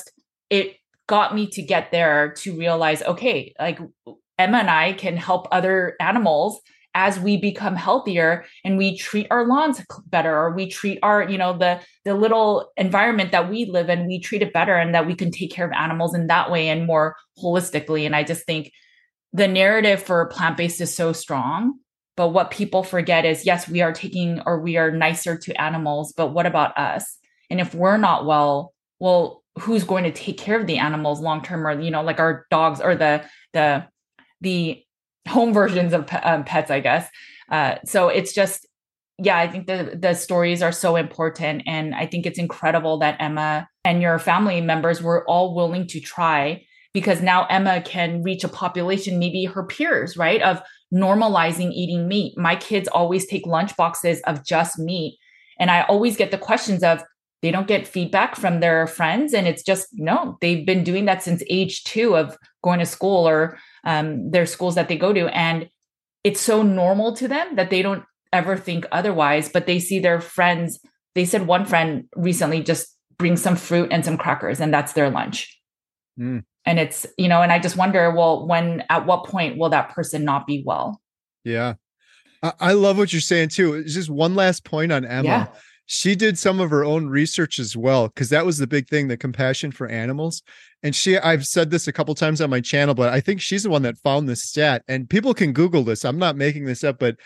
it got me to get there to realize, okay, like Emma and I can help other animals as we become healthier and we treat our lawns better, or we treat our, the little environment that we live in, we treat it better, and that we can take care of animals in that way and more holistically. And I just think the narrative for plant-based is so strong. But what people forget is, yes, we are we are nicer to animals, but what about us? And if we're not well, well, who's going to take care of the animals long term, or like our dogs, or the home versions of pets, I guess. So it's just, yeah, I think the stories are so important, and I think it's incredible that Emma and your family members were all willing to try, because now Emma can reach a population, maybe her peers, right, of normalizing eating meat. My kids always take lunch boxes of just meat, and I always get the questions of, they don't get feedback from their friends, and it's just, no, they've been doing that since age 2 of going to school, or their schools that they go to, and it's so normal to them that they don't ever think otherwise. But they see their friends. They said one friend recently just bring some fruit and some crackers, and that's their lunch. Mm. And it's, and I just wonder, well, at what point will that person not be well? Yeah. I love what you're saying too. It's just one last point on Emma. Yeah. She did some of her own research as well, because that was the big thing, the compassion for animals. And I've said this a couple times on my channel, but I think she's the one that found this stat, and people can Google this. I'm not making this up, but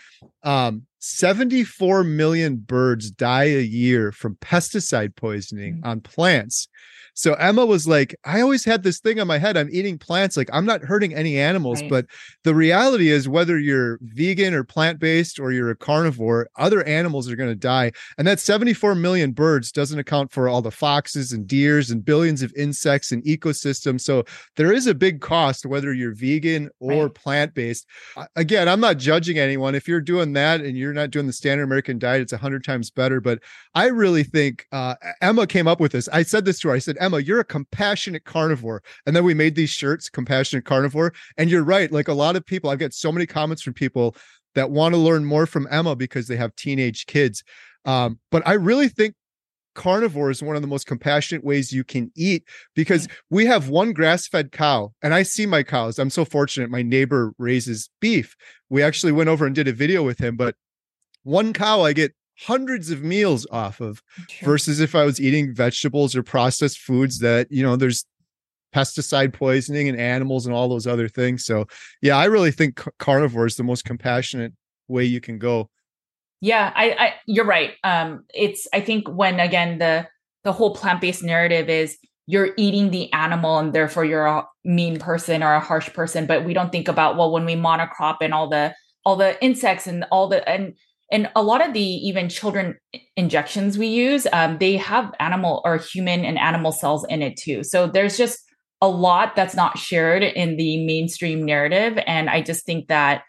74 million birds die a year from pesticide poisoning on plants. So Emma was like, I always had this thing on my head, I'm eating plants, like I'm not hurting any animals. Right. But the reality is, whether you're vegan or plant-based or you're a carnivore, other animals are going to die. And that 74 million birds doesn't account for all the foxes and deers and billions of insects and ecosystems. So there is a big cost, whether you're vegan or plant-based. Again, I'm not judging anyone. If you're doing that and you're not doing the standard American diet, it's 100 times better. But I really think Emma came up with this. I said this to her. I said, Emma, you're a compassionate carnivore. And then we made these shirts, compassionate carnivore. And you're right. Like, a lot of people, I've got so many comments from people that want to learn more from Emma because they have teenage kids. But I really think carnivore is one of the most compassionate ways you can eat, because we have one grass-fed cow, and I see my cows. I'm so fortunate. My neighbor raises beef. We actually went over and did a video with him, but one cow I get hundreds of meals off of, versus if I was eating vegetables or processed foods that, there's pesticide poisoning and animals and all those other things. So yeah, I really think carnivore is the most compassionate way you can go. Yeah, I you're right. I think when, again, the whole plant-based narrative is you're eating the animal and therefore you're a mean person or a harsh person, but we don't think about, well, when we monocrop and all the insects and and a lot of the even children injections we use, they have animal or human and animal cells in it too. So there's just a lot that's not shared in the mainstream narrative. And I just think that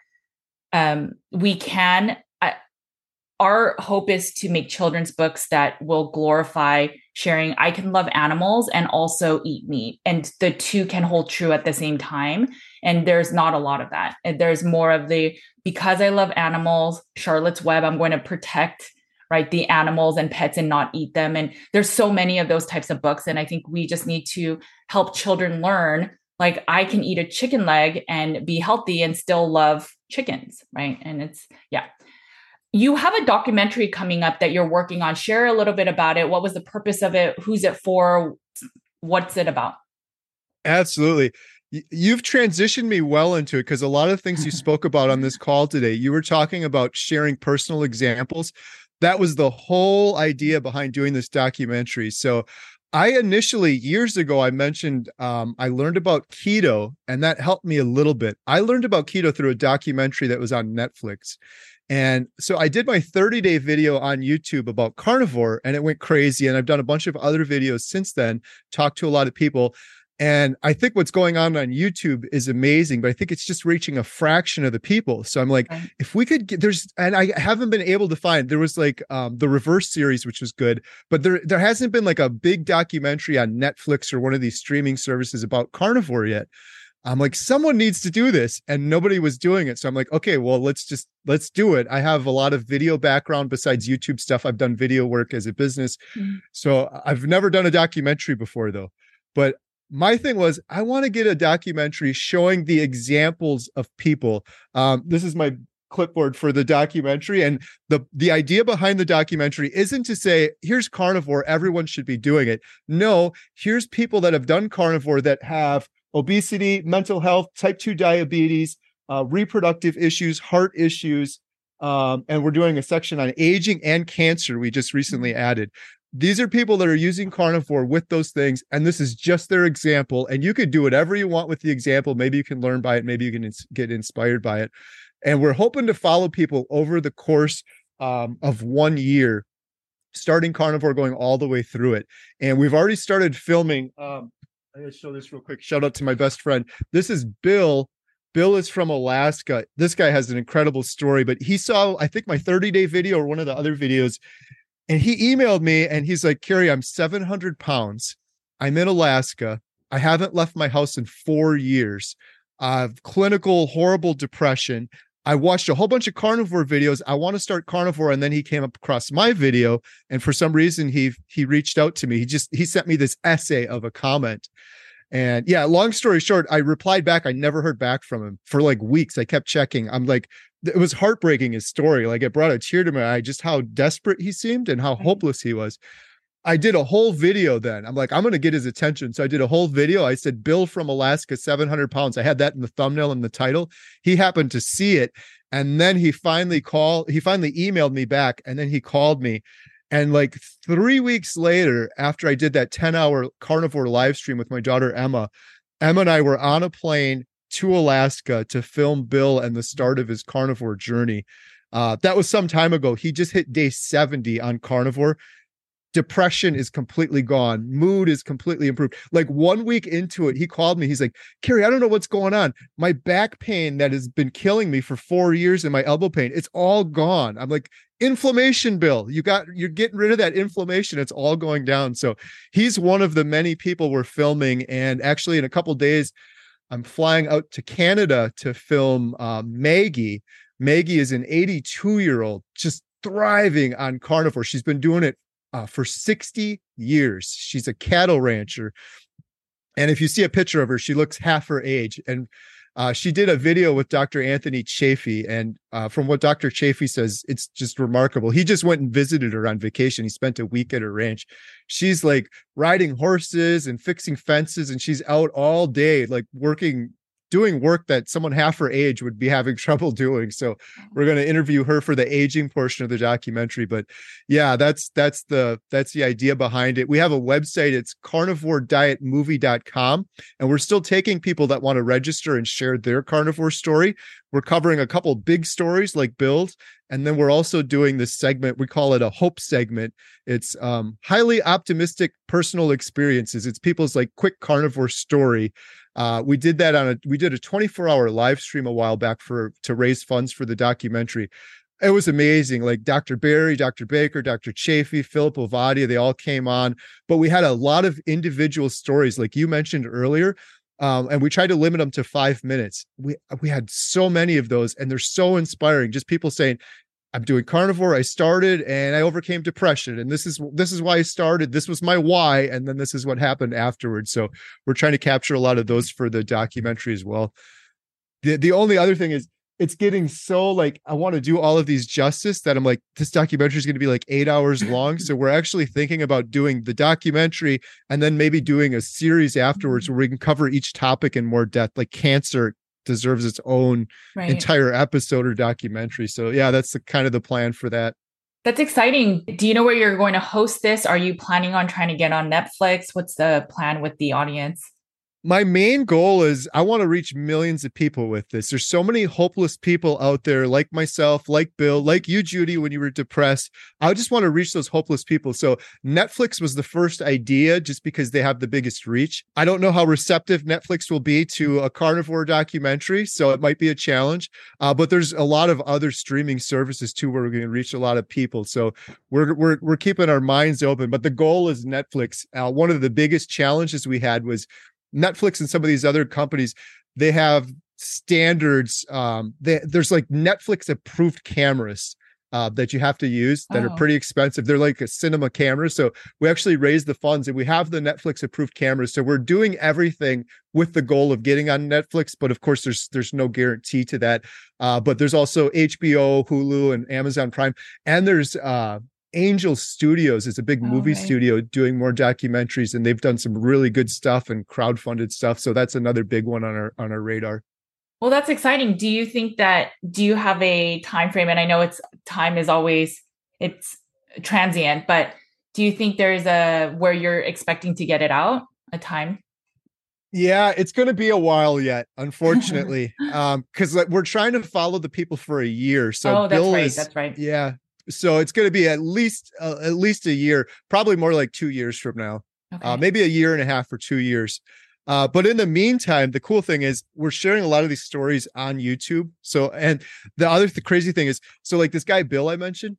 we can, our hope is to make children's books that will glorify sharing. I can love animals and also eat meat, and the two can hold true at the same time. And there's not a lot of that. And there's more of because I love animals, Charlotte's Web, I'm going to protect, right, the animals and pets and not eat them. And there's so many of those types of books. And I think we just need to help children learn, like, I can eat a chicken leg and be healthy and still love chickens, right? And it's, yeah. You have a documentary coming up that you're working on. Share a little bit about it. What was the purpose of it? Who's it for? What's it about? Absolutely. You've transitioned me well into it, because a lot of things you spoke about on this call today, you were talking about sharing personal examples. That was the whole idea behind doing this documentary. So I initially, years ago, I mentioned I learned about keto, and that helped me a little bit. I learned about keto through a documentary that was on Netflix. And so I did my 30-day video on YouTube about carnivore, and it went crazy. And I've done a bunch of other videos since then, talked to a lot of people. And I think what's going on YouTube is amazing, but I think it's just reaching a fraction of the people. So I'm like, if we could get, and I haven't been able to find, there was like the Reverse series, which was good, but there hasn't been like a big documentary on Netflix or one of these streaming services about carnivore yet. I'm like, someone needs to do this, and nobody was doing it. So I'm like, okay, well, let's do it. I have a lot of video background besides YouTube stuff. I've done video work as a business. So I've never done a documentary before though. But my thing was, I want to get a documentary showing the examples of people. This is my clipboard for the documentary. And the idea behind the documentary isn't to say, here's carnivore, everyone should be doing it. No, here's people that have done carnivore that have obesity, mental health, type 2 diabetes, reproductive issues, heart issues. And we're doing a section on aging and cancer we just recently added. These are people that are using carnivore with those things, and this is just their example. And you could do whatever you want with the example. Maybe you can learn by it. Maybe you can get inspired by it. And we're hoping to follow people over the course of 1 year, starting carnivore, going all the way through it. And we've already started filming. I'm going to show this real quick. Shout out to my best friend. This is Bill. Bill is from Alaska. This guy has an incredible story, but he saw, I think, my 30-day video or one of the other videos. And he emailed me and he's like, Carey, I'm 700 pounds. I'm in Alaska. I haven't left my house in 4 years. I've clinical, horrible depression. I watched a whole bunch of carnivore videos. I want to start carnivore. And then he came up across my video. And for some reason, he reached out to me. He sent me this essay of a comment. And yeah, long story short, I replied back. I never heard back from him for like weeks. I kept checking. I'm like, it was heartbreaking, his story. Like, it brought a tear to my eye, just how desperate he seemed and how hopeless he was. I did a whole video then. I'm like, I'm going to get his attention. So I did a whole video. I said, Bill from Alaska, 700 pounds. I had that in the thumbnail and the title. He happened to see it. And then he finally emailed me back. And then he called me. And like 3 weeks later, after I did that 10-hour carnivore live stream with my daughter, Emma and I were on a plane to Alaska to film Bill and the start of his carnivore journey. That was some time ago. He just hit day 70 on carnivore. Depression is completely gone. Mood is completely improved. Like 1 week into it, he called me. He's like, Carey, I don't know what's going on. My back pain that has been killing me for 4 years and my elbow pain, it's all gone. I'm like, inflammation, Bill. You're getting rid of that inflammation. It's all going down. So he's one of the many people we're filming. And actually in a couple of days, I'm flying out to Canada to film Maggie. Maggie is an 82-year-old, just thriving on carnivore. She's been doing it for 60 years. She's a cattle rancher. And if you see a picture of her, she looks half her age. And she did a video with Dr. Anthony Chaffee. And from what Dr. Chaffee says, it's just remarkable. He just went and visited her on vacation. He spent a week at her ranch. She's like riding horses and fixing fences. And she's out all day, like doing work that someone half her age would be having trouble doing. So we're going to interview her for the aging portion of the documentary. But yeah, that's the idea behind it. We have a website. It's carnivoredietmovie.com. And we're still taking people that want to register and share their carnivore story. We're covering a couple big stories like Bill's. And then we're also doing this segment. We call it a hope segment. It's highly optimistic personal experiences. It's people's like quick carnivore story. We did that we did a 24-hour live stream a while back to raise funds for the documentary. It was amazing. Like Dr. Barry, Dr. Baker, Dr. Chaffee, Philip Ovadia, they all came on, but we had a lot of individual stories like you mentioned earlier. And we tried to limit them to 5 minutes. We had so many of those and they're so inspiring. Just people saying, I'm doing carnivore. I started and I overcame depression. And this is why I started. This was my why. And then this is what happened afterwards. So we're trying to capture a lot of those for the documentary as well. The only other thing is it's getting so like, I want to do all of these justice that I'm like, this documentary is going to be like 8 hours long. So we're actually thinking about doing the documentary and then maybe doing a series afterwards where we can cover each topic in more depth, like cancer deserves its own entire episode or documentary. So yeah, that's the kind of the plan for that. That's exciting. Do you know where you're going to host this? Are you planning on trying to get on Netflix? What's the plan with the audience? My main goal is I want to reach millions of people with this. There's so many hopeless people out there like myself, like Bill, like you, Judy, when you were depressed. I just want to reach those hopeless people. So Netflix was the first idea just because they have the biggest reach. I don't know how receptive Netflix will be to a carnivore documentary, so it might be a challenge. But there's a lot of other streaming services too where we're going to reach a lot of people. So we're keeping our minds open. But the goal is Netflix. One of the biggest challenges we had was Netflix and some of these other companies, they have standards. There's like Netflix approved cameras that you have to use that are pretty expensive. They're like a cinema camera. So we actually raised the funds and we have the Netflix approved cameras. So we're doing everything with the goal of getting on Netflix. But of course, there's no guarantee to that. But there's also HBO, Hulu, and Amazon Prime. And there's Angel Studios is a big movie studio doing more documentaries, and they've done some really good stuff and crowdfunded stuff. So that's another big one on our radar. Well, that's exciting. Do you have a time frame? And I know time is always, it's transient, but Do you think there's a where you're expecting to get it out, a time? Yeah, it's going to be a while yet, unfortunately, because like, we're trying to follow the people for a year. So Oh, that's Bill right. is, That's right. yeah. So it's going to be at least a year, probably more like 2 years from now, Okay. maybe a year and a half or 2 years. But in the meantime, the cool thing is we're sharing a lot of these stories on YouTube. So, and the crazy thing is, so like this guy Bill I mentioned,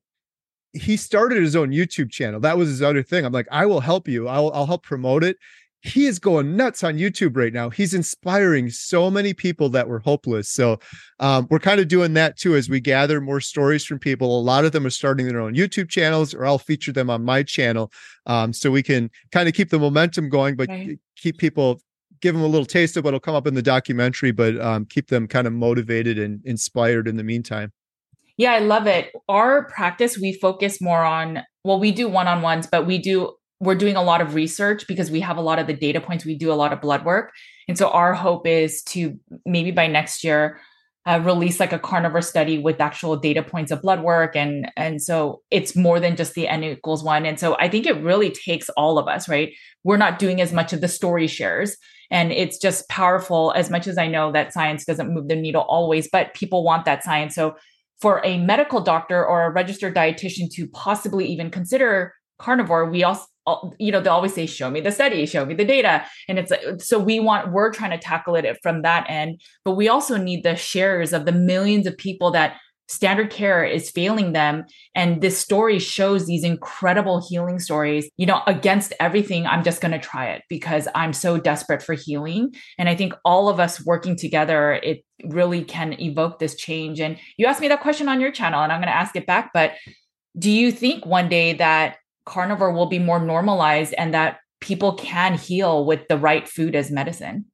he started his own YouTube channel. That was his other thing. I'm like, I will help you. I'll help promote it. He is going nuts on YouTube right now. He's inspiring so many people that were hopeless. So we're kind of doing that too as we gather more stories from people. A lot of them are starting their own YouTube channels, or I'll feature them on my channel, so we can kind of keep the momentum going, but Right. keep people, give them a little taste of what'll come up in the documentary, but keep them kind of motivated and inspired in the meantime. Yeah, I love it. Our practice, we focus more on, well, we do one-on-ones, but we're doing a lot of research because we have a lot of the data points. We do a lot of blood work. And so our hope is to maybe by next year, release like a carnivore study with actual data points of blood work. And so it's more than just the N=1. And so I think it really takes all of us, right? We're not doing as much of the story shares. And it's just powerful, as much as I know that science doesn't move the needle always, but people want that science. So for a medical doctor or a registered dietitian to possibly even consider carnivore, we also, they always say, show me the study, show me the data. And it's so we're trying to tackle it from that end, but we also need the shares of the millions of people that standard care is failing them. And this story shows these incredible healing stories, against everything. I'm just going to try it because I'm so desperate for healing. And I think all of us working together, it really can evoke this change. And you asked me that question on your channel, and I'm going to ask it back. But do you think one day that carnivore will be more normalized and that people can heal with the right food as medicine?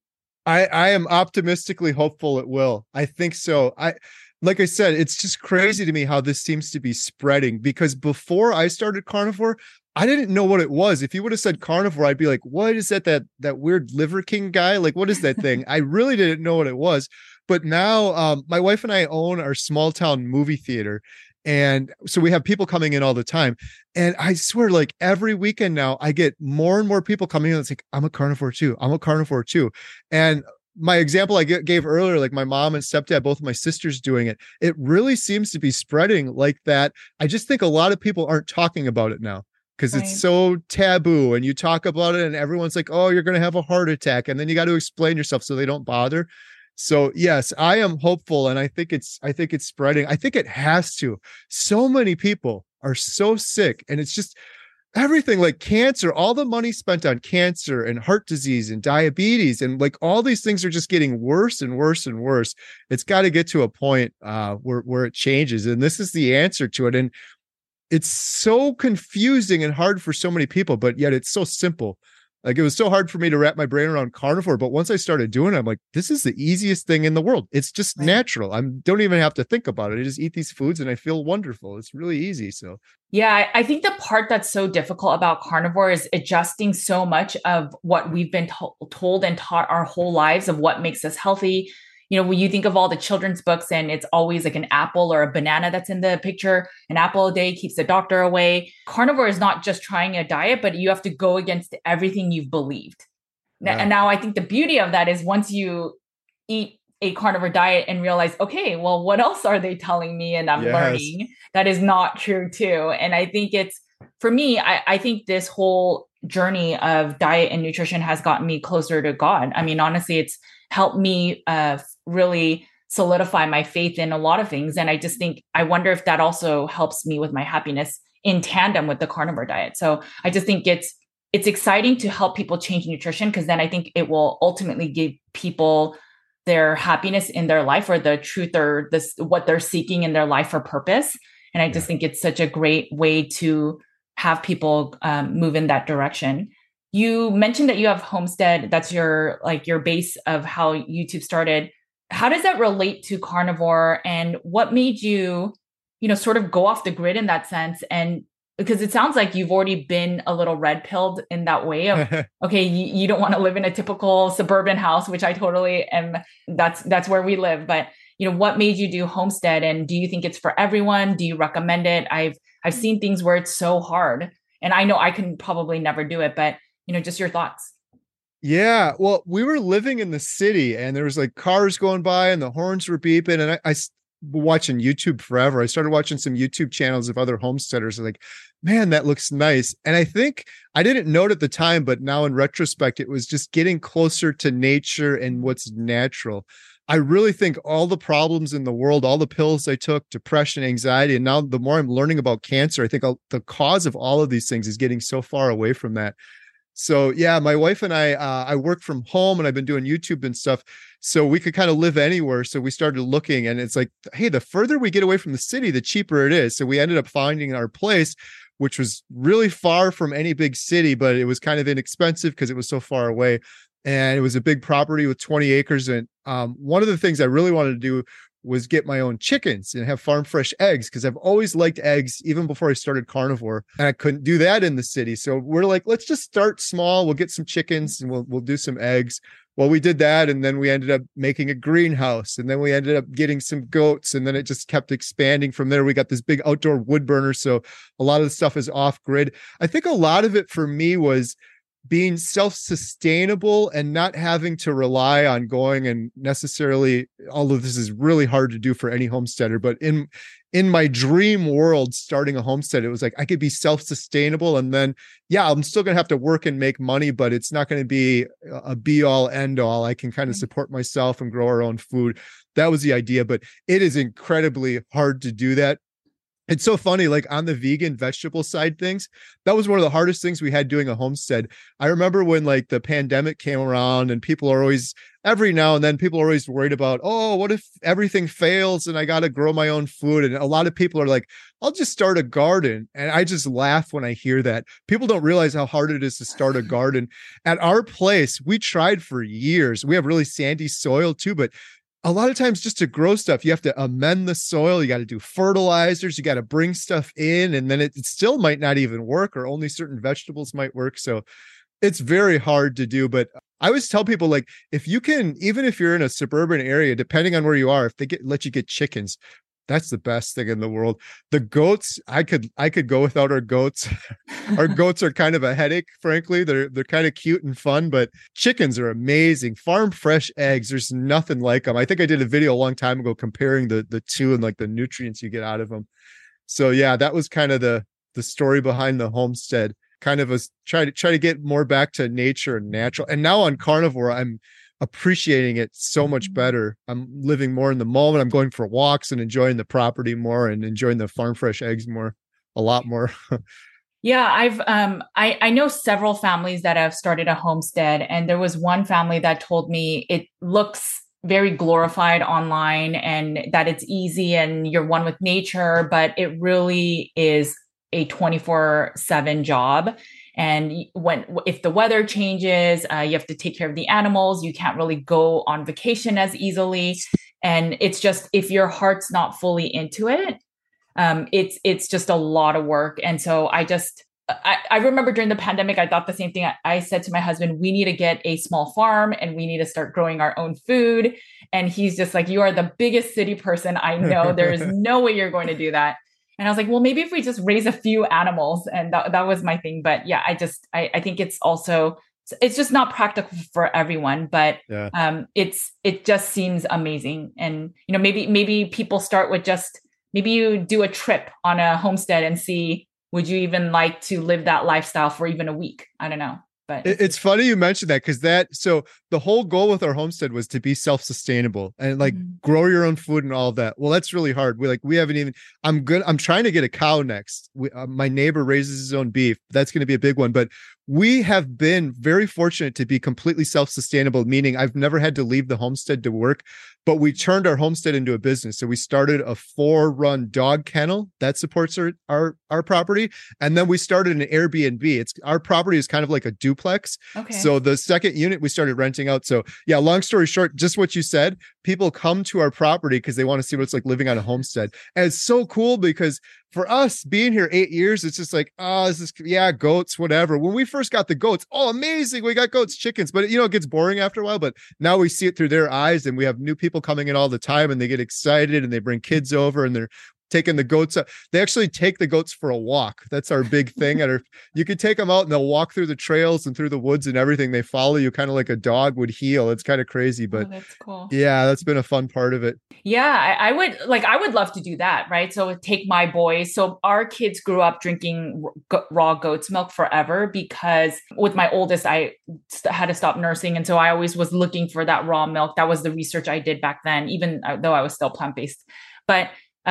I am optimistically hopeful it will. I think so. Like I said, it's just crazy to me how this seems to be spreading, because before I started carnivore, I didn't know what it was. If you would have said carnivore, I'd be like, what is that weird Liver King guy? Like, what is that thing? I really didn't know what it was. But now my wife and I own our small town movie theater. And so we have people coming in all the time. And I swear, like every weekend now, I get more and more people coming in. It's like, I'm a carnivore too. I'm a carnivore too. And my example I gave earlier, like my mom and stepdad, both of my sisters doing it, it really seems to be spreading like that. I just think a lot of people aren't talking about it now because it's Right. so taboo, and you talk about it and everyone's like, oh, you're going to have a heart attack. And then you got to explain yourself so they don't bother. So yes, I am hopeful, and I think it's spreading. I think it has to. So many people are so sick, and it's just everything, like cancer, all the money spent on cancer and heart disease and diabetes, and like all these things are just getting worse and worse and worse. It's got to get to a point where it changes, and this is the answer to it. And it's so confusing and hard for so many people, but yet it's so simple. Like it was so hard for me to wrap my brain around carnivore, but once I started doing it, I'm like, this is the easiest thing in the world. It's just Right. natural. I don't even have to think about it. I just eat these foods and I feel wonderful. It's really easy. So Yeah, I think the part that's so difficult about carnivore is adjusting so much of what we've been told and taught our whole lives of what makes us healthy. When you think of all the children's books and it's always like an apple or a banana that's in the picture, an apple a day keeps the doctor away. Carnivore is not just trying a diet, but you have to go against everything you've believed. yeah. And now I think the beauty of that is once you eat a carnivore diet and realize, okay, well, what else are they telling me? And I'm Yes. learning that is not true too. And I think for me, I think this whole journey of diet and nutrition has gotten me closer to God. I mean, honestly, it's helped me really solidify my faith in a lot of things. And I just think, I wonder if that also helps me with my happiness in tandem with the carnivore diet. So I just think it's exciting to help people change nutrition, because then I think it will ultimately give people their happiness in their life, or the truth, or this what they're seeking in their life or purpose. And I just Yeah. think it's such a great way to have people move in that direction. You mentioned that you have Homestead. That's your base of how YouTube started. How does that relate to carnivore, and what made you, sort of go off the grid in that sense? And because it sounds like you've already been a little red pilled in that way of, okay, you don't want to live in a typical suburban house, which I totally am. That's where we live. But what made you do Homestead, and do you think it's for everyone? Do you recommend it? I've seen things where it's so hard, And I know I can probably never do it, but just your thoughts. Yeah, well, we were living in the city and there was like cars going by and the horns were beeping. And watching YouTube forever. I started watching some YouTube channels of other homesteaders. Like, man, that looks nice. And I think I didn't know it at the time, but now in retrospect, it was just getting closer to nature and what's natural. I really think all the problems in the world, all the pills I took, depression, anxiety, and now the more I'm learning about cancer, I think the cause of all of these things is getting so far away from that. So yeah, my wife and I work from home and I've been doing YouTube and stuff. So we could kind of live anywhere. So we started looking and it's like, hey, the further we get away from the city, the cheaper it is. So we ended up finding our place, which was really far from any big city, but it was kind of inexpensive because it was so far away. And it was a big property with 20 acres. And one of the things I really wanted to do was get my own chickens and have farm fresh eggs because I've always liked eggs even before I started carnivore, and I couldn't do that in the city. So we're like, let's just start small. We'll get some chickens and we'll do some eggs. Well, we did that, and then we ended up making a greenhouse, and then we ended up getting some goats, and then it just kept expanding from there. We got this big outdoor wood burner, so a lot of the stuff is off grid. I think a lot of it for me was being self-sustainable and not having to rely on going and necessarily, although this is really hard to do for any homesteader, but in my dream world, starting a homestead, it was like I could be self-sustainable, and then I'm still gonna have to work and make money, but it's not going to be a be-all end-all. I can kind of support myself and grow our own food. That was the idea, but it is incredibly hard to do that. It's so funny, like on the vegan vegetable side things, that was one of the hardest things we had doing a homestead. I remember when like the pandemic came around and people are always, every now and then people are always worried about, oh, what if everything fails and I got to grow my own food? And a lot of people are like, I'll just start a garden. And I just laugh when I hear that. People don't realize how hard it is to start a garden. At our place, we tried for years. We have really sandy soil too, but a lot of times just to grow stuff, you have to amend the soil. You got to do fertilizers. You got to bring stuff in, and then it still might not even work, or only certain vegetables might work. So it's very hard to do. But I always tell people, like, if you can, even if you're in a suburban area, depending on where you are, if they let you get chickens, that's the best thing in the world. The goats, I could go without our goats. Our goats are kind of a headache, frankly. They're kind of cute and fun, but chickens are amazing. Farm fresh eggs, there's nothing like them. I think I did a video a long time ago comparing the two and like the nutrients you get out of them. So yeah, that was kind of the story behind the homestead. Kind of try to get more back to nature and natural. And now on carnivore, I'm appreciating it so much better. I'm living more in the moment. I'm going for walks and enjoying the property more and enjoying the farm fresh eggs a lot more. Yeah, I know several families that have started a homestead, and there was one family that told me it looks very glorified online and that it's easy and you're one with nature, but it really is a 24/7 job. And if the weather changes, you have to take care of the animals. You can't really go on vacation as easily. And it's just, if your heart's not fully into it, it's just a lot of work. And so I remember during the pandemic, I thought the same thing. I said to my husband, we need to get a small farm and we need to start growing our own food. And he's just like, you are the biggest city person I know. There is no way you're going to do that. And I was like, well, maybe if we just raise a few animals. And that was my thing. But yeah, I think it's just not practical for everyone, but it just seems amazing. And, maybe people start with maybe you do a trip on a homestead and see, would you even like to live that lifestyle for even a week? I don't know. But it's funny you mentioned that, because so the whole goal with our homestead was to be self-sustainable and like grow your own food and all of that. Well, that's really hard. We haven't even, I'm trying to get a cow next. My neighbor raises his own beef. That's going to be a big one, but we have been very fortunate to be completely self-sustainable, meaning I've never had to leave the homestead to work, but we turned our homestead into a business. So we started a 4-run dog kennel that supports our property. And then we started an Airbnb. Our property is kind of like a duplex. Okay. So the second unit we started renting out. So yeah, long story short, just what you said, people come to our property because they want to see what it's like living on a homestead. And it's so cool because for us being here 8 years, it's just like, goats, whatever. When we first got the goats, oh, amazing. We got goats, chickens, but it gets boring after a while, but now we see it through their eyes and we have new people coming in all the time and they get excited and they bring kids over and taking the goats. They actually take the goats for a walk. That's our big thing. You could take them out and they'll walk through the trails and through the woods and everything. They follow you kind of like a dog would heel. It's kind of crazy, Oh, but that's cool. yeah, that's been a fun part of it. Yeah, I would love to do that, right? So take my boys. So our kids grew up drinking raw goat's milk forever because with my oldest, I had to stop nursing. And so I always was looking for that raw milk. That was the research I did back then, even though I was still plant-based. But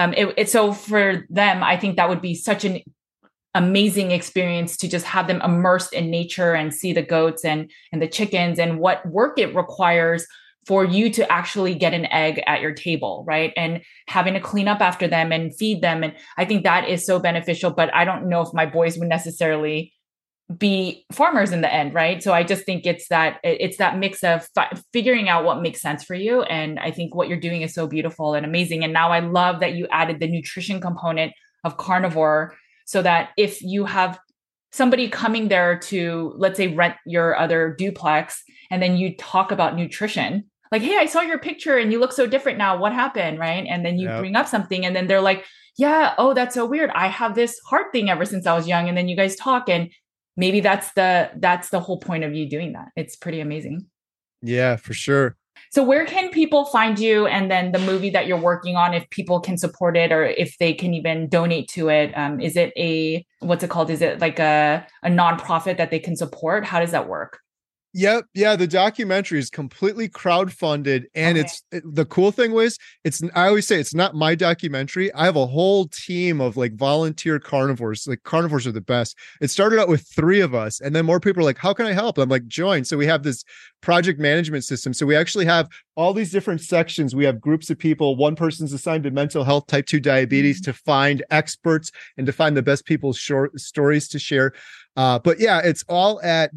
so for them, I think that would be such an amazing experience to just have them immersed in nature and see the goats and the chickens and what work it requires for you to actually get an egg at your table, right? And having to clean up after them and feed them. And I think that is so beneficial, but I don't know if my boys would necessarily be farmers in the end, right? So I just think it's that mix of figuring out what makes sense for you. And I think what you're doing is so beautiful and amazing. And now I love that you added the nutrition component of carnivore so that if you have somebody coming there to, let's say, rent your other duplex, and then you talk about nutrition, like, hey, I saw your picture and you look so different now. What happened? Right. And then you bring up something and then they're like, yeah, oh, that's so weird. I have this heart thing ever since I was young. And then you guys talk and maybe that's the whole point of you doing that. It's pretty amazing. Yeah, for sure. So where can people find you and then the movie that you're working on, if people can support it or if they can even donate to it? Is it what's it called? Is it like a nonprofit that they can support? How does that work? Yep. Yeah. The documentary is completely crowdfunded. And the cool thing was, I always say it's not my documentary. I have a whole team of like volunteer carnivores. Like carnivores are the best. It started out with 3 of us. And then more people are like, how can I help? I'm like, join. So we have this project management system. So we actually have all these different sections. We have groups of people. One person's assigned to mental health, type 2 diabetes, to find experts and to find the best people's short stories to share. But yeah, it's all at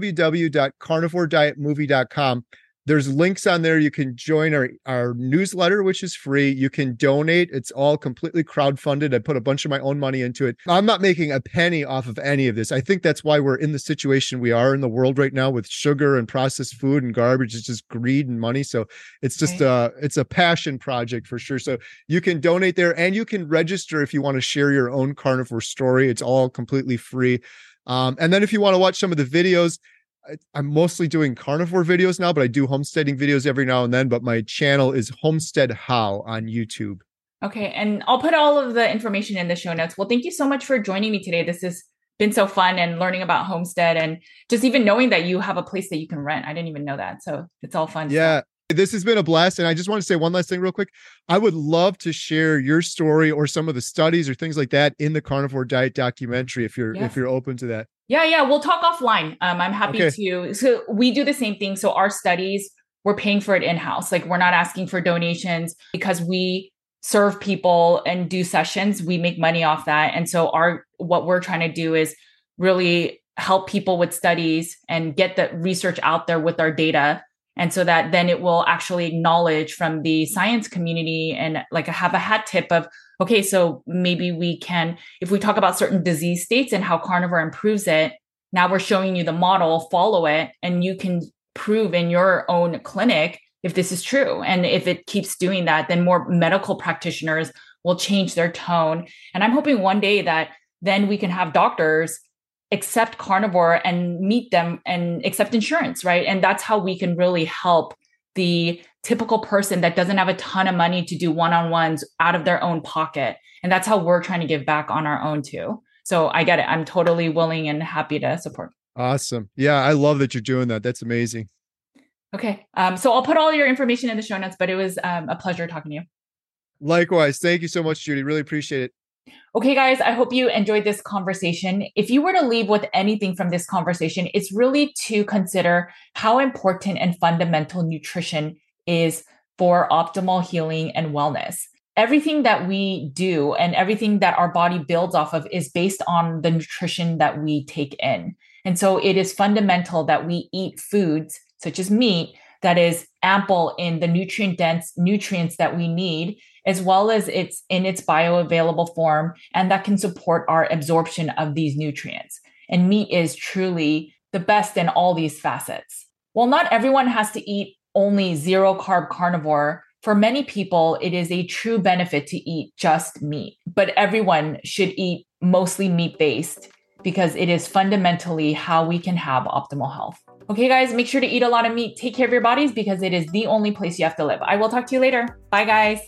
www.carnivoredietmovie.com. There's links on there. You can join our newsletter, which is free. You can donate. It's all completely crowdfunded. I put a bunch of my own money into it. I'm not making a penny off of any of this. I think that's why we're in the situation we are in the world right now with sugar and processed food and garbage. It's just greed and money. So it's just it's a passion project for sure. So you can donate there and you can register if you want to share your own carnivore story. It's all completely free. And then if you want to watch some of the videos, I'm mostly doing carnivore videos now, but I do homesteading videos every now and then. But my channel is Homestead How on YouTube. Okay. And I'll put all of the information in the show notes. Well, thank you so much for joining me today. This has been so fun and learning about homestead and just even knowing that you have a place that you can rent. I didn't even know that. So it's all fun. Yeah. This has been a blast. And I just want to say one last thing real quick. I would love to share your story or some of the studies or things like that in the carnivore diet documentary if you're open to that. Yeah. We'll talk offline. I'm happy to. So we do the same thing. So our studies, we're paying for it in-house. Like we're not asking for donations because we serve people and do sessions. We make money off that. And so what we're trying to do is really help people with studies and get the research out there with our data. And so that then it will actually acknowledge from the science community and like have a hat tip of, okay, so maybe we can, if we talk about certain disease states and how carnivore improves it, now we're showing you the model, follow it, and you can prove in your own clinic if this is true. And if it keeps doing that, then more medical practitioners will change their tone. And I'm hoping one day that then we can have doctors accept carnivore and meet them and accept insurance, right? And that's how we can really help the typical person that doesn't have a ton of money to do one-on-ones out of their own pocket. And that's how we're trying to give back on our own too. So I get it. I'm totally willing and happy to support. Awesome. Yeah, I love that you're doing that. That's amazing. Okay. So I'll put all your information in the show notes, but it was a pleasure talking to you. Likewise. Thank you so much, Judy. Really appreciate it. Okay, guys, I hope you enjoyed this conversation. If you were to leave with anything from this conversation, it's really to consider how important and fundamental nutrition is for optimal healing and wellness. Everything that we do and everything that our body builds off of is based on the nutrition that we take in. And so it is fundamental that we eat foods such as meat that is ample in the nutrient-dense nutrients that we need, as well as it's in its bioavailable form, and that can support our absorption of these nutrients. And meat is truly the best in all these facets. While not everyone has to eat only zero carb carnivore, For many people, it is a true benefit to eat just meat, but everyone should eat mostly meat-based because it is fundamentally how we can have optimal health. Okay, guys, make sure to eat a lot of meat. Take care of your bodies because it is the only place you have to live. I will talk to you later. Bye, guys.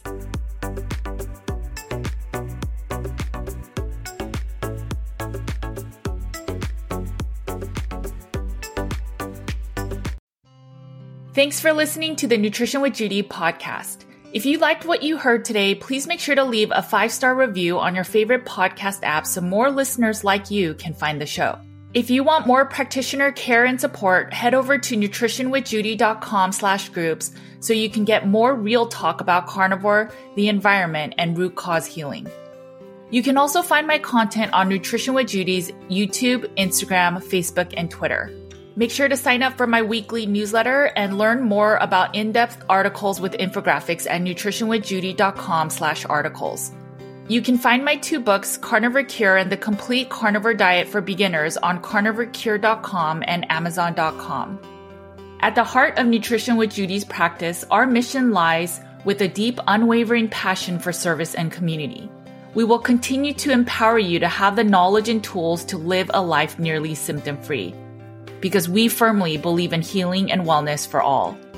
Thanks for listening to the Nutrition with Judy podcast. If you liked what you heard today, please make sure to leave a 5-star review on your favorite podcast app so more listeners like you can find the show. If you want more practitioner care and support, head over to nutritionwithjudy.com/groups so you can get more real talk about carnivore, the environment, and root cause healing. You can also find my content on Nutrition with Judy's YouTube, Instagram, Facebook, and Twitter. Make sure to sign up for my weekly newsletter and learn more about in-depth articles with infographics at nutritionwithjudy.com/articles. You can find my 2 books, Carnivore Cure and The Complete Carnivore Diet for Beginners, on carnivorecure.com and amazon.com. At the heart of Nutrition with Judy's practice, our mission lies with a deep, unwavering passion for service and community. We will continue to empower you to have the knowledge and tools to live a life nearly symptom-free, because we firmly believe in healing and wellness for all.